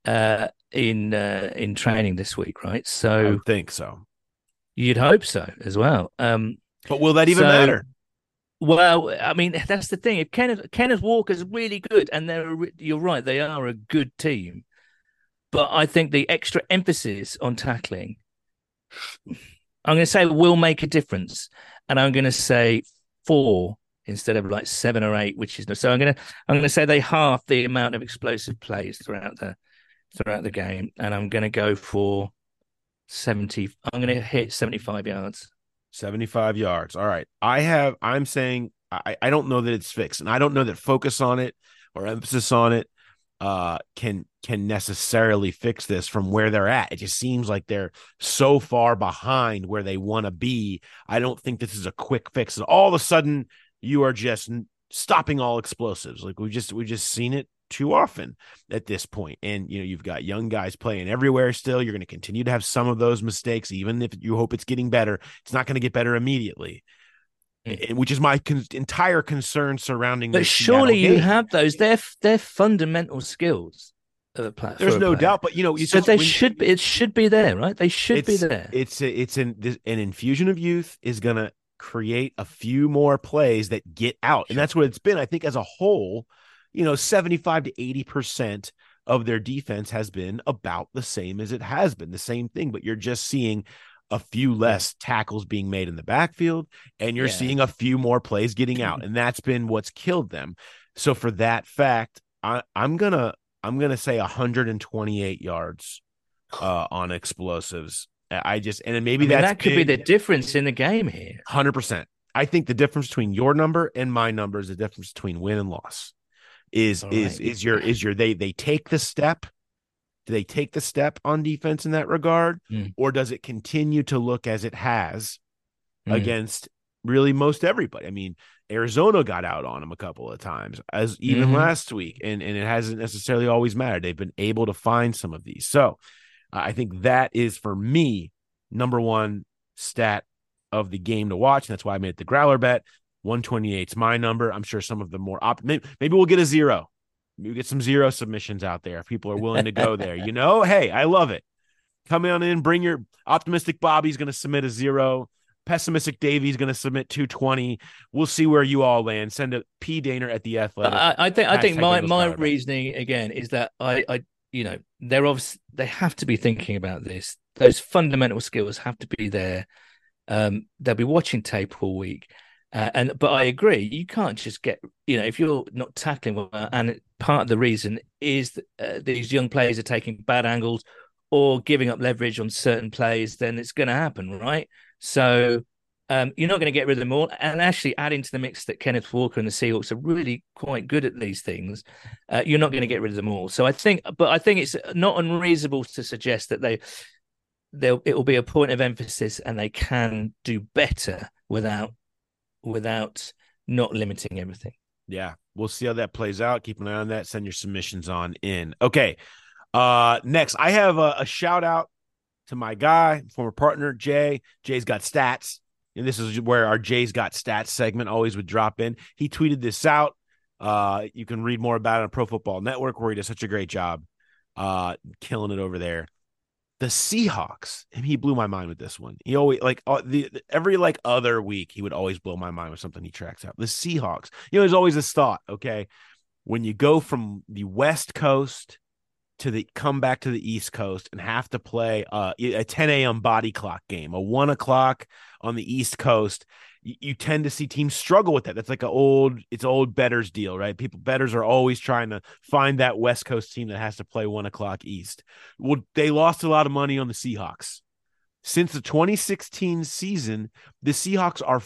in training this week, right? So I think so. You'd hope so as well. But will that even matter? Well, I mean, that's the thing. If Kenneth Walker's really good, and you're right, they are a good team. But I think the extra emphasis on tackling, I'm going to say, will make a difference. And I'm going to say 4 instead of like 7 or 8, which is so. I'm going to say they half the amount of explosive plays throughout the game, and I'm going to go for 70. I'm going to hit 75 yards. 75 yards. All right. I'm saying I don't know that it's fixed, and I don't know that focus on it or emphasis on it can necessarily fix this from where they're at. It just seems like they're so far behind where they want to be. I don't think this is a quick fix. And all of a sudden, you are just stopping all explosives. Like we've just seen it too often at this point. And, you've got young guys playing everywhere still. You're going to continue to have some of those mistakes, even if you hope it's getting better. It's not going to get better immediately, which is my entire concern surrounding. But surely you have those. They're fundamental skills. There's no doubt, but it should be there, right? They should be there. It's an infusion of youth is going to create a few more plays that get out, and that's what it's been. I think as a whole, 75 to 80% of their defense has been about the same as it has been, the same thing. But you're just seeing a few less tackles being made in the backfield, and you're seeing a few more plays getting out, and that's been what's killed them. So for that fact, I'm gonna say 128 yards on explosives. That could be the difference in the game here. 100%. I think the difference between your number and my number is the difference between win and loss. They take the step. Do they take the step on defense in that regard, or does it continue to look as it has against really most everybody? I mean, Arizona got out on them a couple of times, as even last week, and it hasn't necessarily always mattered. They've been able to find some of these. So I think that is, for me, number one stat of the game to watch. And that's why I made the growler bet. 128 is my number. I'm sure some of the more maybe we'll get a 0. Maybe get some 0 submissions out there if people are willing to go there. Hey, I love it. Come on in, bring your optimistic Bobby's going to submit a 0. Pessimistic Davey's going to submit 220. We'll see where you all land. Send a P Daner at the Athletic. I think my reasoning again is that they're obviously, they have to be thinking about this. Those fundamental skills have to be there. They'll be watching tape all week. But I agree, you can't just get, if you're not tackling well, and part of the reason is that these young players are taking bad angles or giving up leverage on certain plays, then it's going to happen, right? So you're not going to get rid of them all. And actually adding to the mix that Kenneth Walker and the Seahawks are really quite good at these things, you're not going to get rid of them all. So I think it's not unreasonable to suggest that it will be a point of emphasis and they can do better without not limiting everything. Yeah, we'll see how that plays out. Keep an eye on that. Send your submissions on in. Okay. Next, I have a shout out to my guy, former partner, Jay. Jay's Got Stats. And this is where our Jay's Got Stats segment always would drop in. He tweeted this out. You can read more about it on Pro Football Network, where he does such a great job killing it over there. The Seahawks, and he blew my mind with this one. He always, every other week, he would always blow my mind with something he tracks out. The Seahawks, there's always this thought, okay, when you go from the West Coast come back to the East Coast and have to play a 10 a.m. body clock game, a 1 o'clock on the East Coast, you tend to see teams struggle with that. That's like it's old bettors deal, right? Bettors are always trying to find that West Coast team that has to play 1 o'clock East. Well, they lost a lot of money on the Seahawks. Since the 2016 season, the Seahawks are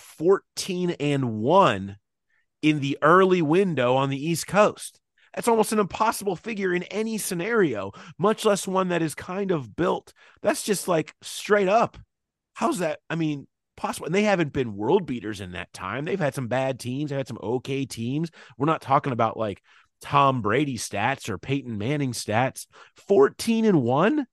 14-1 in the early window on the East Coast. That's almost an impossible figure in any scenario, much less one that is kind of built. That's just straight up. How's that? I mean, possible. And they haven't been world beaters in that time. They've had some bad teams. They've had some okay teams. We're not talking about Tom Brady stats or Peyton Manning stats. 14-1.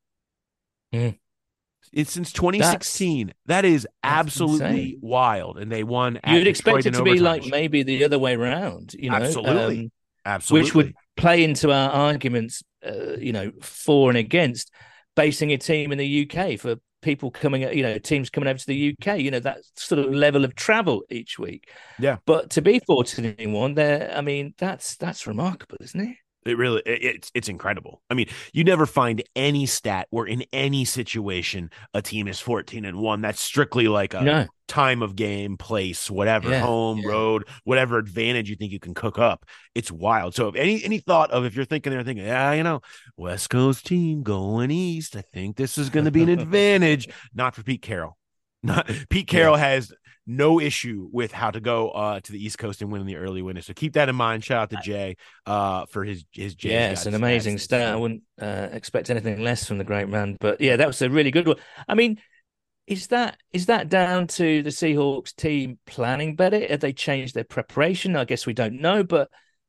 It's since 2016. That is absolutely wild. And they won. You'd expect it to be maybe the other way around. Absolutely. Absolutely. Which would play into our arguments, for and against basing a team in the UK for people coming, teams coming over to the UK, that sort of level of travel each week. Yeah. But to be 14-1 there, I mean, that's remarkable, isn't it? It really, it's incredible. I mean, you never find any stat where in any situation a team is 14-1. That's strictly time of game, place, whatever, home, road, whatever advantage you think you can cook up. It's wild. So if any thought of, if you're thinking, West Coast team going east, I think this is going to be an advantage. Not for Pete Carroll. Pete Carroll has no issue with how to go to the East Coast and win in the early winter. So keep that in mind. Shout out to Jay for his Jay. Yeah, it's an amazing stat. I wouldn't expect anything less from the great man. But yeah, that was a really good one. I mean, is that down to the Seahawks team planning better? Have they changed their preparation? I guess we don't know, but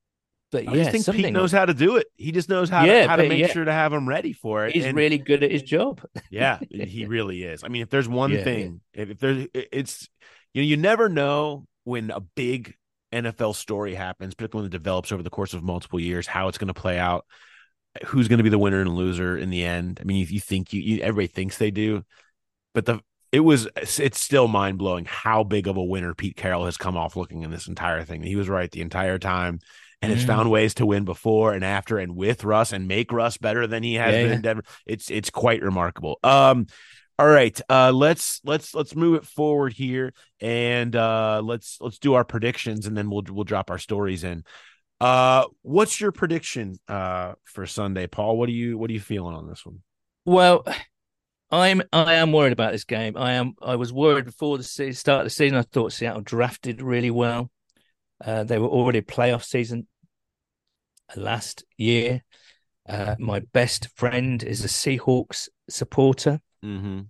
But I just think Pete knows how to do it. He just knows how to make sure to have him ready for it. He's really good at his job. Yeah, he really is. I mean, if there's one thing, if there's, it's, you never know when a big NFL story happens, particularly when it develops over the course of multiple years, how it's going to play out, who's going to be the winner and loser in the end. I mean, you think everybody thinks they do, but it's still mind blowing how big of a winner Pete Carroll has come off looking in this entire thing. He was right the entire time and has found ways to win before and after and with Russ and make Russ better than he has been in Denver. It's quite remarkable. All right, let's move it forward here, and let's do our predictions, and then we'll drop our stories in. What's your prediction for Sunday, Paul? What are you feeling on this one? Well, I am worried about this game. I was worried before the start of the season. I thought Seattle drafted really well. They were already a playoff season last year. My best friend is a Seahawks supporter. Mm-hmm.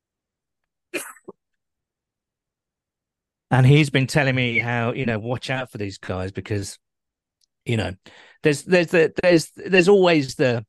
And he's been telling me how, watch out for these guys because, there's always the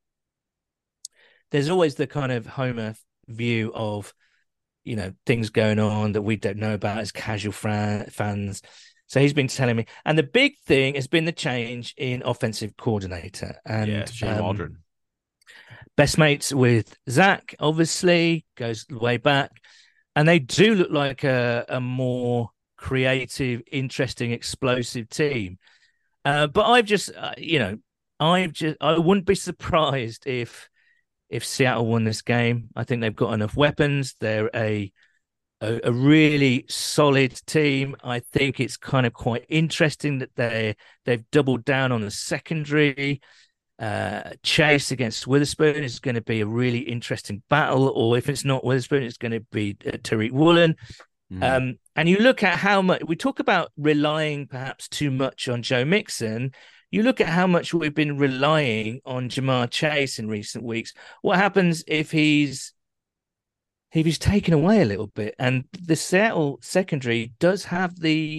kind of Homer view of, things going on that we don't know about as casual fans. So he's been telling me, and the big thing has been the change in offensive coordinator. And Shane Waldron. Best mates with Zach, obviously, goes way back. And they do look like a more creative, interesting, explosive team. But I've just, I wouldn't be surprised if Seattle won this game. I think they've got enough weapons. They're a really solid team. I think it's kind of quite interesting that they've doubled down on the secondary. Chase against Witherspoon is going to be a really interesting battle, or if it's not Witherspoon, it's going to be Tariq Woolen. And you look at how much we talk about relying perhaps too much on Joe Mixon. You look at how much we've been relying on Jamar Chase in recent weeks. What happens if he's taken away a little bit? And the Seattle secondary does have the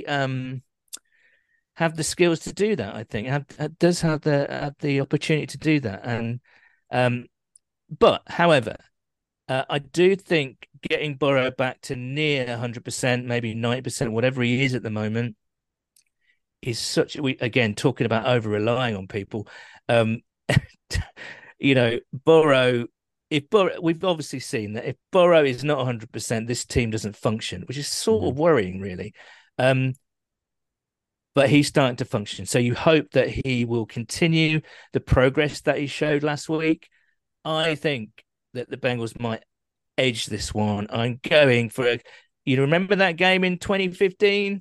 skills to do that. I think does have the opportunity to do that. And but however, I do think getting Burrow back to near 100%, maybe 90%, whatever he is at the moment, is again talking about over relying on people. Burrow. We've obviously seen that if Burrow is not 100%, this team doesn't function, which is sort of worrying, really. But he's starting to function. So you hope that he will continue the progress that he showed last week. I think that the Bengals might edge this one. I'm going for remember that game in 2015?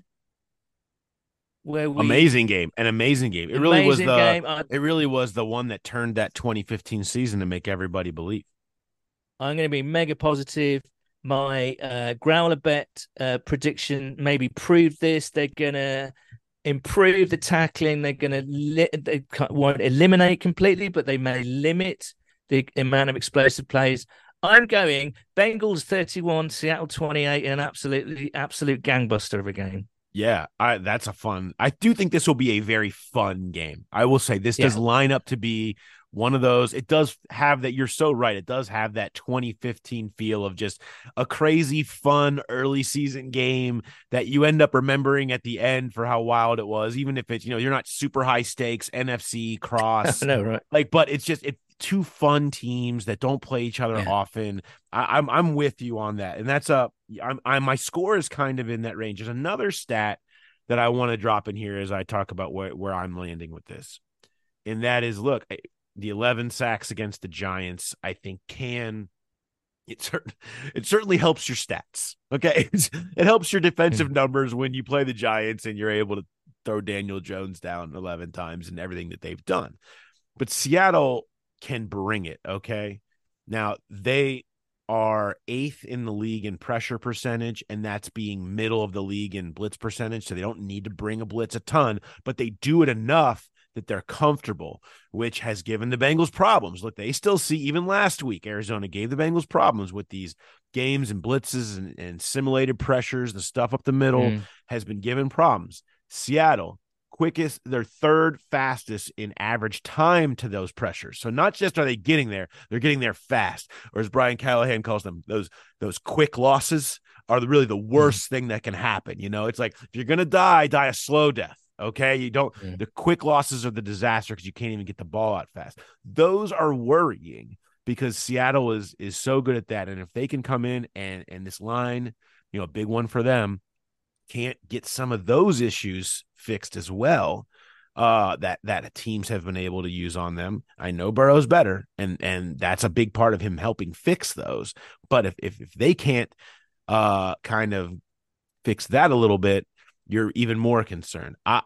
Amazing game. It really was it really was the one that turned that 2015 season to make everybody believe. I'm going to be mega positive. My Growler bet prediction maybe proved this. They're going to improve the tackling. They're going to they won't eliminate completely, but they may limit the amount of explosive plays. I'm going Bengals 31, Seattle 28 in an absolute gangbuster of a game. Yeah, that's a fun. I do think this will be a very fun game. I will say this does line up to be one of those. It does have that. You're so right. It does have that 2015 feel of just a crazy, fun early season game that you end up remembering at the end for how wild it was, even if it's, you're not super high stakes NFC cross. I know, right? But it's just two fun teams that don't play each other often. I'm with you on that, and that's my score is kind of in that range. There's another stat that I want to drop in here as I talk about where I'm landing with this, and that is, look, the 11 sacks against the Giants, I think it certainly helps your stats. Okay, it helps your defensive numbers when you play the Giants and you're able to throw Daniel Jones down 11 times and everything that they've done. But Seattle can bring it. Okay, now they are 8th in the league in pressure percentage, and that's being middle of the league in blitz percentage. So they don't need to bring a blitz a ton, but they do it enough that they're comfortable, which has given the Bengals problems. Look, they still see, even last week, Arizona gave the Bengals problems with these games and blitzes and simulated pressures. The stuff up the middle has been given problems. Seattle, quickest, they're third fastest in average time to those pressures. So not just are they getting there, they're getting there fast. Or as Brian Callahan calls them, those quick losses are really the worst thing that can happen. It's like, if you're going to die a slow death. Okay. You don't, the quick losses are the disaster because you can't even get the ball out fast. Those are worrying because Seattle is so good at that. And if they can come in and this line, a big one for them, can't get some of those issues fixed as well, that teams have been able to use on them. I know Burrow's better, and that's a big part of him helping fix those. But if they can't kind of fix that a little bit, you're even more concerned. I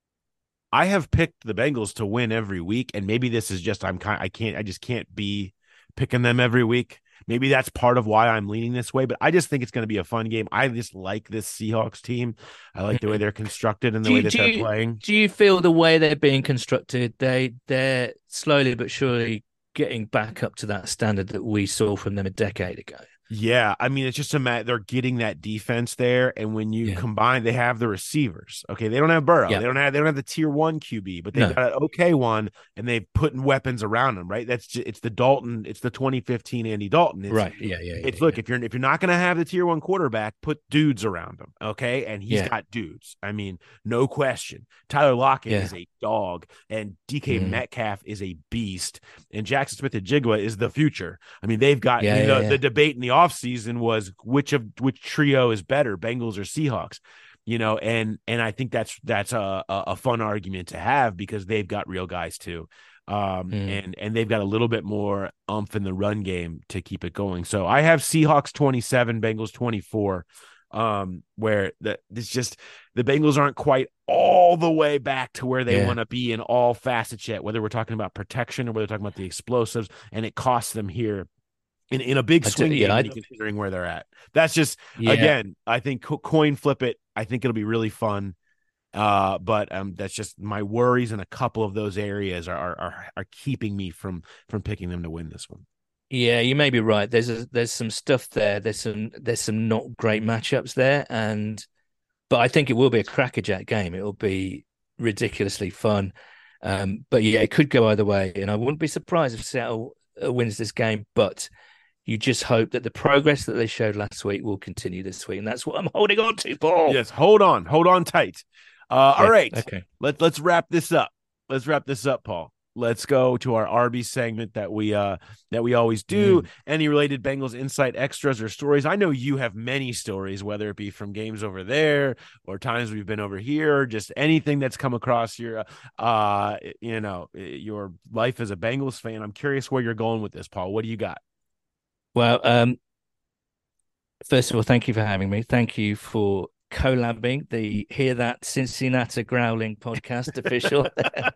have picked the Bengals to win every week, and maybe this is just I just can't be picking them every week. Maybe that's part of why I'm leaning this way, but I just think it's going to be a fun game. I just like this Seahawks team. I like the way they're constructed and the way that they're playing. Do you feel the way they're being constructed, they're slowly but surely getting back up to that standard that we saw from them a decade ago? Yeah, I mean, it's just they're getting that defense there, and when you combine, they have the receivers. Okay, they don't have Burrow, they don't have the tier 1 QB, but they've got an okay one, and they've put weapons around them. Right, it's the Dalton, it's the 2015 Andy Dalton. Right, Look, if you're not going to have the tier 1 quarterback, put dudes around him. Okay, and he's got dudes. I mean, no question. Tyler Lockett is a dog, and DK Metcalf is a beast, and Jackson Smith-Njigba is the future. I mean, they've got the debate in the offseason was which trio is better, Bengals or Seahawks, and I think that's a fun argument to have because they've got real guys too. And they've got a little bit more oomph in the run game to keep it going. So I have Seahawks 27, Bengals 24, where the Bengals aren't quite all the way back to where they want to be in all facets yet, whether we're talking about protection or whether we're talking about the explosives, and it costs them here in a big swing game, considering where they're at. That's just, again, I think coin flip it. I think it'll be really fun. But that's just my worries, and a couple of those areas are keeping me from picking them to win this one. Yeah, you may be right. There's some stuff there. There's some not great matchups there, but I think it will be a crackerjack game. It will be ridiculously fun. But yeah, it could go either way, and I wouldn't be surprised if Seattle wins this game. But you just hope that the progress that they showed last week will continue this week, and that's what I'm holding on to, Paul. Yes, hold on tight. All right, okay. Let's wrap this up. Paul. Let's go to our RB segment that we always do. Any related Bengals insight, extras, or stories? I know you have many stories, whether it be from games over there or times we've been over here, or just anything that's come across your your life as a Bengals fan. I'm curious where you're going with this, Paul. What do you got? Well, first of all, thank you for having me. Thank you for collabing the Hear That Cincinnati Growling podcast official.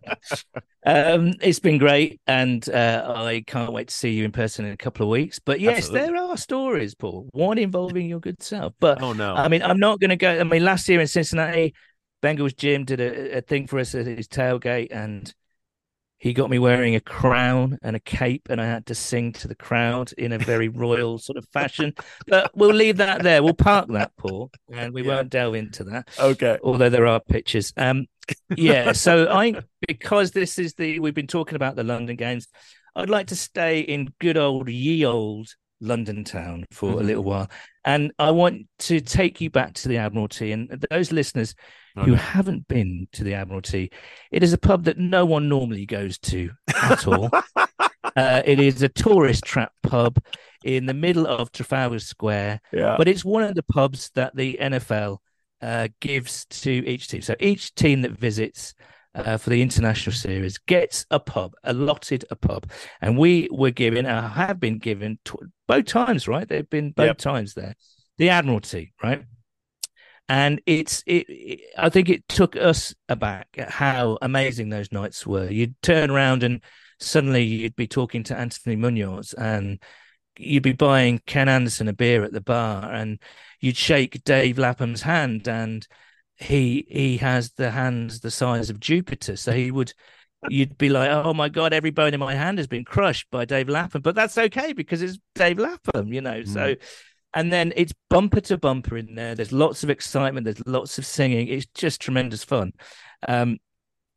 It's been great, and I can't wait to see you in person in a couple of weeks. But yes, Absolutely. There are stories, Paul, one involving your good self. But oh no, I mean, I'm not going to go. I mean, last year in Cincinnati, Bengals Jim did a thing for us at his tailgate, and he got me wearing a crown and a cape, and I had to sing to the crowd in a very royal sort of fashion. But we'll leave that there. We'll park that, Paul, and we won't delve into that. Okay. Although there are pictures. Yeah. So because we've been talking about the London games, I'd like to stay in good old ye old London town for a little while. And I want to take you back to the Admiralty, and those listeners who haven't been to the Admiralty, it is a pub that no one normally goes to at all. It is a tourist trap pub in the middle of Trafalgar Square, but it's one of the pubs that the NFL gives to each team. So each team that visits for the international series gets allotted a pub. And we were given, have been given both times, right? They've been both times there. The Admiralty, right? And I think it took us aback at how amazing those nights were. You'd turn around and suddenly you'd be talking to Anthony Munoz, and you'd be buying Ken Anderson a beer at the bar, and you'd shake Dave Lapham's hand, and he has the hands the size of Jupiter. So you'd be like, oh my God, every bone in my hand has been crushed by Dave Lapham, but that's okay because it's Dave Lapham, so. And then it's bumper to bumper in there. There's lots of excitement. There's lots of singing. It's just tremendous fun.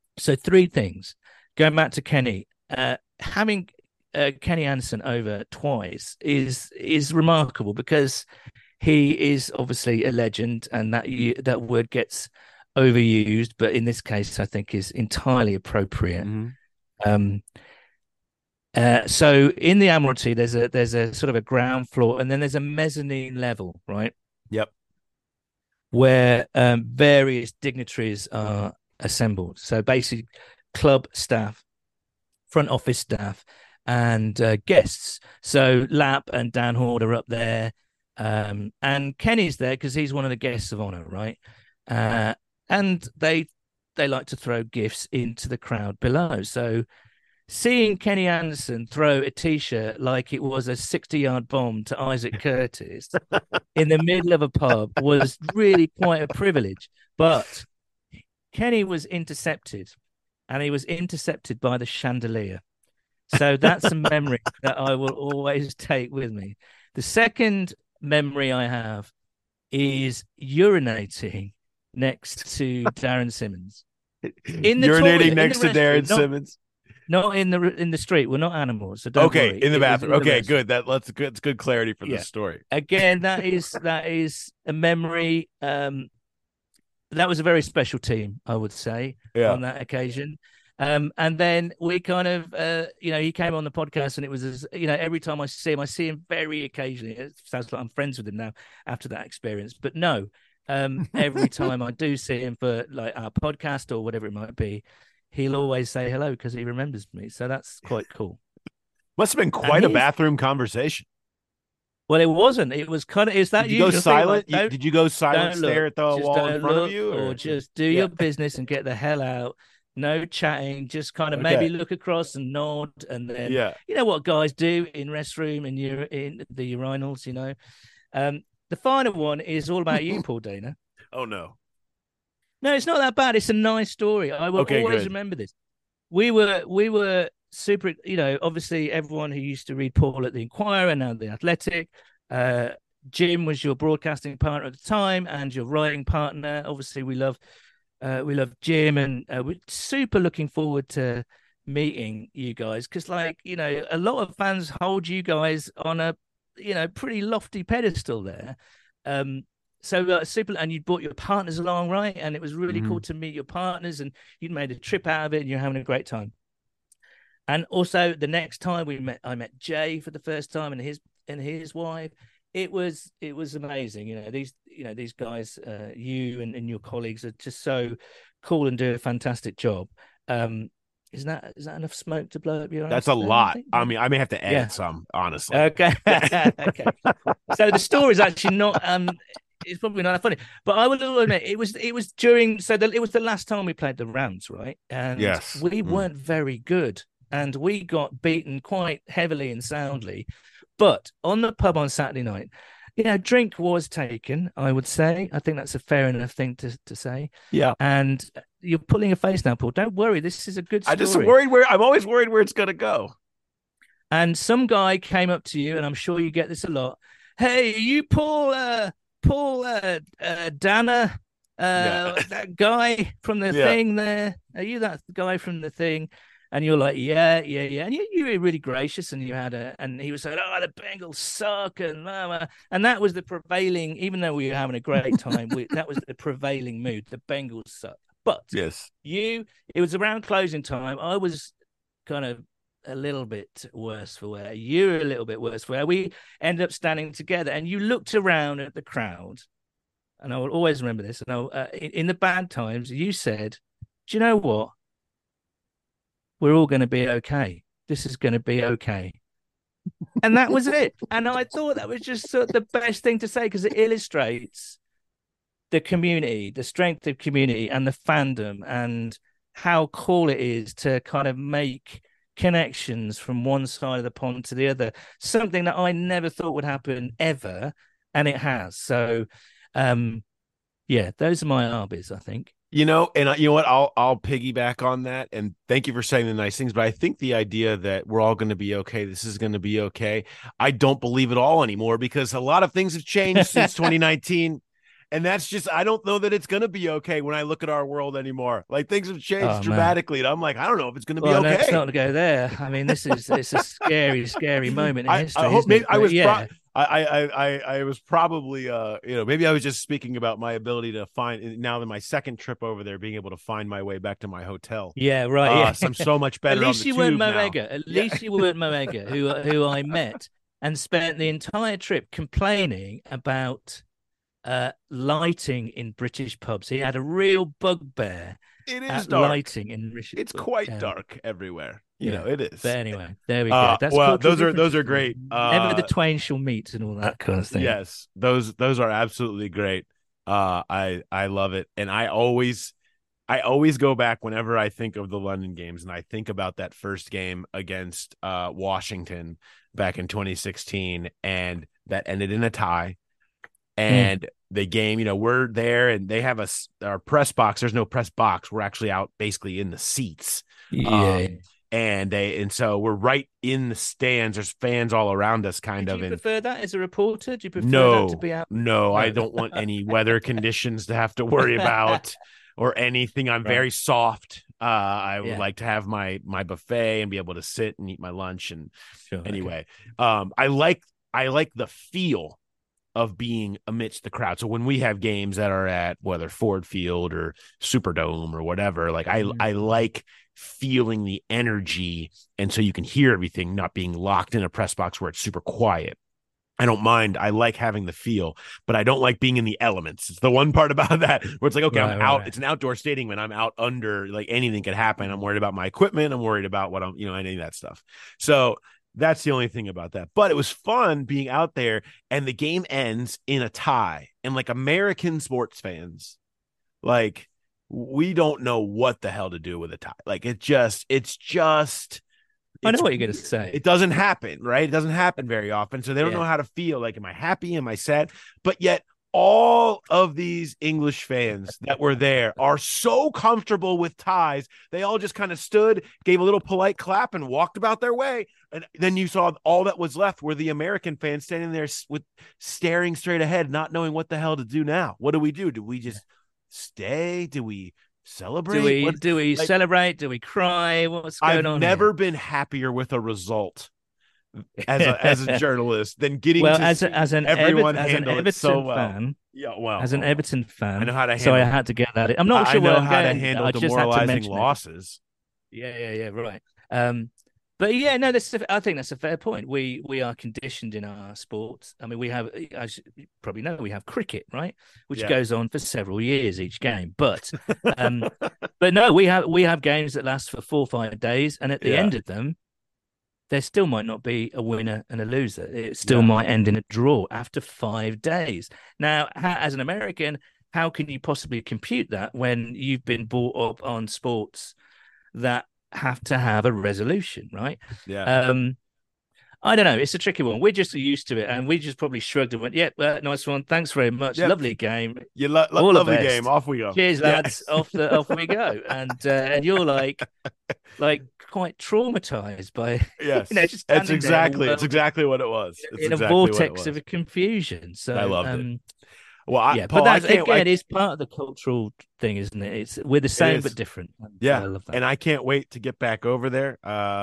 So 3 things. Going back to Kenny, having Kenny Anderson over twice is remarkable because he is obviously a legend, and that word gets overused, but in this case, I think is entirely appropriate. So in the Admiralty, there's a sort of a ground floor, and then there's a mezzanine level, right? Yep. Where various dignitaries are assembled. So basically, club staff, front office staff, and guests. So Lap and Dan Horde are up there, and Kenny's there because he's one of the guests of honor, right? And they like to throw gifts into the crowd below. So seeing Kenny Anderson throw a T-shirt like it was a 60-yard bomb to Isaac Curtis in the middle of a pub was really quite a privilege. But Kenny was intercepted, and he was intercepted by the chandelier. So that's a memory that I will always take with me. The second memory I have is urinating next to Darren Simmons. Urinating next to Darren Simmons. Not in the street. We're not animals. So don't worry. In the bathroom. Okay, good. That's good clarity for this story. Again, that is a memory. That was a very special team, I would say, on that occasion. And then we kind of, he came on the podcast, and it was, every time I see him very occasionally. It sounds like I'm friends with him now after that experience. But no, every time I do see him for like our podcast or whatever it might be, he'll always say hello because he remembers me. So that's quite cool. Must have been quite a bathroom conversation. Well, it wasn't. It was kind of. Is that did you go silent? Did you go silent? Stare at the wall in front of you, or just do your business and get the hell out? No chatting. Just kind of maybe look across and nod, and then you know what guys do in restroom and you're in the urinals. The final one is all about you, Paul Dana. Oh no. No, it's not that bad. It's a nice story. I will always remember this. We were super, obviously everyone who used to read Paul at the Inquirer and now the Athletic. Jim was your broadcasting partner at the time and your writing partner. Obviously, we love Jim, and we're super looking forward to meeting you guys because, a lot of fans hold you guys on a, pretty lofty pedestal there. So super, and you brought your partners along, right? And it was really cool to meet your partners, and you'd made a trip out of it, and you're having a great time. And also, the next time I met Jay for the first time, and his wife. It was amazing. These guys, you and your colleagues are just so cool and do a fantastic job. Is that enough smoke to blow up your ass? That's a lot. I mean, I may have to add some, honestly. Okay. Okay. So the story is actually not. It's probably not that funny, but I will admit it was during. So it was the last time we played the Rams, right? And we weren't very good, and we got beaten quite heavily and soundly. But on the pub on Saturday night, drink was taken. I would say. I think that's a fair enough thing to say. Yeah. And you're pulling a face now, Paul. Don't worry. This is a good story. I'm always worried where it's going to go. And some guy came up to you, and I'm sure you get this a lot. Hey, are you Paul Dana, that guy from the thing there? Are you that guy from the thing? And you're like, yeah. And you were really gracious, and and he was saying, oh, the Bengals suck, and that was the prevailing, even though we were having a great time, that was the prevailing mood. The Bengals suck. But it was around closing time. I was kind of a little bit worse for wear. You were a little bit worse for wear. We ended up standing together, and you looked around at the crowd, and I will always remember this. And in the bad times, you said, do you know what? We're all going to be okay. This is going to be okay. And that was it. And I thought that was just the best thing to say because it illustrates the community, the strength of community and the fandom and how cool it is to kind of make connections from one side of the pond to the other. Something that I never thought would happen ever. And it has. So, those are my arbis, I think. And you know what? I'll piggyback on that. And thank you for saying the nice things. But I think the idea that we're all going to be okay, this is going to be okay, I don't believe it all anymore because a lot of things have changed since 2019. And that's just, I don't know that it's going to be okay when I look at our world anymore. Like things have changed dramatically. And I'm like, I don't know if it's going to be okay. Let's not go there. I mean, it's a scary, scary moment in history. I hope maybe I was probably, maybe I was just speaking about my ability to find now in my second trip over there, being able to find my way back to my hotel. Yeah, right. Yeah. So I'm so much better. At least you weren't Moega. At least you weren't Moega, who I met and spent the entire trip complaining about lighting in British pubs. He had a real bugbear. It is dark. Lighting in British. It's quite dark everywhere. You know, it is. But anyway, there we go. That's those are great. Never the twain shall meet and all that kind of thing. Yes, those are absolutely great. I love it, and I always go back whenever I think of the London games, and I think about that first game against Washington back in 2016, and that ended in a tie. And the game, we're there and they have our press box. There's no press box. We're actually out basically in the seats. Yeah. And so we're right in the stands. There's fans all around us Do you of. prefer that as a reporter? Do you prefer No, that to be out? No, I don't want any weather conditions to have to worry about or anything. I'm very soft. I would like to have my buffet and be able to sit and eat my lunch. And anyway, I like the feel of being amidst the crowd. So when we have games that are at whether Ford Field or Superdome or whatever, like I like feeling the energy, and so you can hear everything, not being locked in a press box where it's super quiet. I don't mind. I like having the feel, but I don't like being in the elements. It's the one part about that where it's like, okay, I'm out. Right. It's an outdoor stadium and I'm out under, like anything could happen. I'm worried about my equipment. I'm worried about what any of that stuff. So that's the only thing about that. But it was fun being out there, and the game ends in a tie. And like American sports fans, like we don't know what the hell to do with a tie. Like it's just I know what you're going to say. It doesn't happen, right? It doesn't happen very often. So they don't know how to feel. Like, am I happy? Am I sad? But yet all of these English fans that were there are so comfortable with ties. They all just kind of stood, gave a little polite clap, and walked about their way. And then you saw all that was left were the American fans standing there staring straight ahead, not knowing what the hell to do now. What do? Do we just stay? Do we celebrate? Do we celebrate? Do we cry? What's going on? I've never been happier with a result as a journalist than getting as an everyone handle it so well. Fan, as an Everton fan, I know how to handle. So I had to get that. I'm not sure how to handle demoralizing losses. Yeah, right. But yeah, no, I think that's a fair point. We are conditioned in our sports. I mean, we have, as you probably know, we have cricket, right, which goes on for several years each game. But but no, we have games that last for 4 or 5 days, and at the end of them, there still might not be a winner and a loser. It still might end in a draw after 5 days. Now, as an American, how can you possibly compute that when you've been brought up on sports that have to have a resolution, right? Yeah. I don't know. It's a tricky one. We're just used to it, and we just probably shrugged and went, "Yep, nice one. Thanks very much. Yep. Lovely game. Lovely game. Off we go. Cheers, lads. Off we go." And you're like quite traumatized by just it's exactly what it was. It's in a vortex of a confusion. So I loved it. Well, Paul, but it's part of the cultural thing, isn't it? We're the same but different. Yeah, I love that. And I can't wait to get back over there.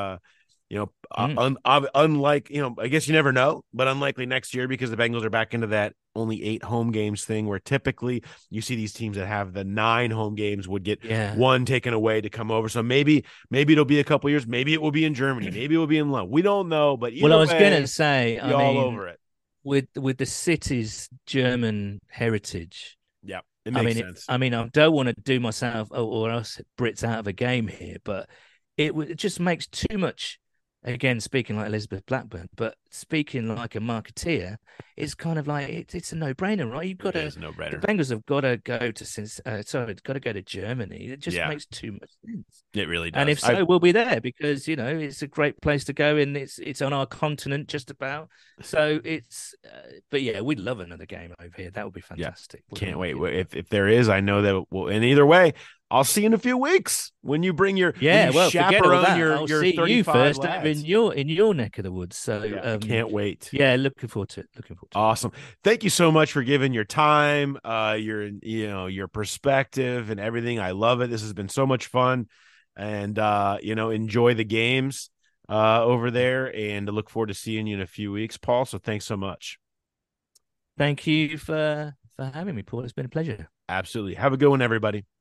Unlike, I guess you never know, but unlikely next year because the Bengals are back into that only 8 home games thing where typically you see these teams that have the 9 home games would get one taken away to come over. So maybe it'll be a couple years. Maybe it will be in Germany. Maybe it will be in London. We don't know, but I was going to say, all over it. With the city's German heritage. Yeah, it makes sense. I don't want to do myself or us Brits out of a game here, but it just makes too much. Again, speaking like Elizabeth Blackburn, but speaking like a marketeer, it's kind of like it's a no-brainer, right? You've got to. No brainer. The Bengals have got to go to Germany. It just makes too much sense. It really does. And if so, we'll be there because it's a great place to go, and it's on our continent just about. So it's, but yeah, we'd love another game over here. That would be fantastic. Yeah. Can't wait. If there is, I know that. And either way, I'll see you in a few weeks when you bring your forget all chaperone that. your I'll your see 35 you first lads. in your neck of the woods. So I can't wait. Yeah, looking forward to it. Awesome. Thank you so much for giving your time, your perspective and everything. I love it. This has been so much fun, and enjoy the games over there, and I look forward to seeing you in a few weeks, Paul. So thanks so much. Thank you for having me, Paul. It's been a pleasure. Absolutely. Have a good one, everybody.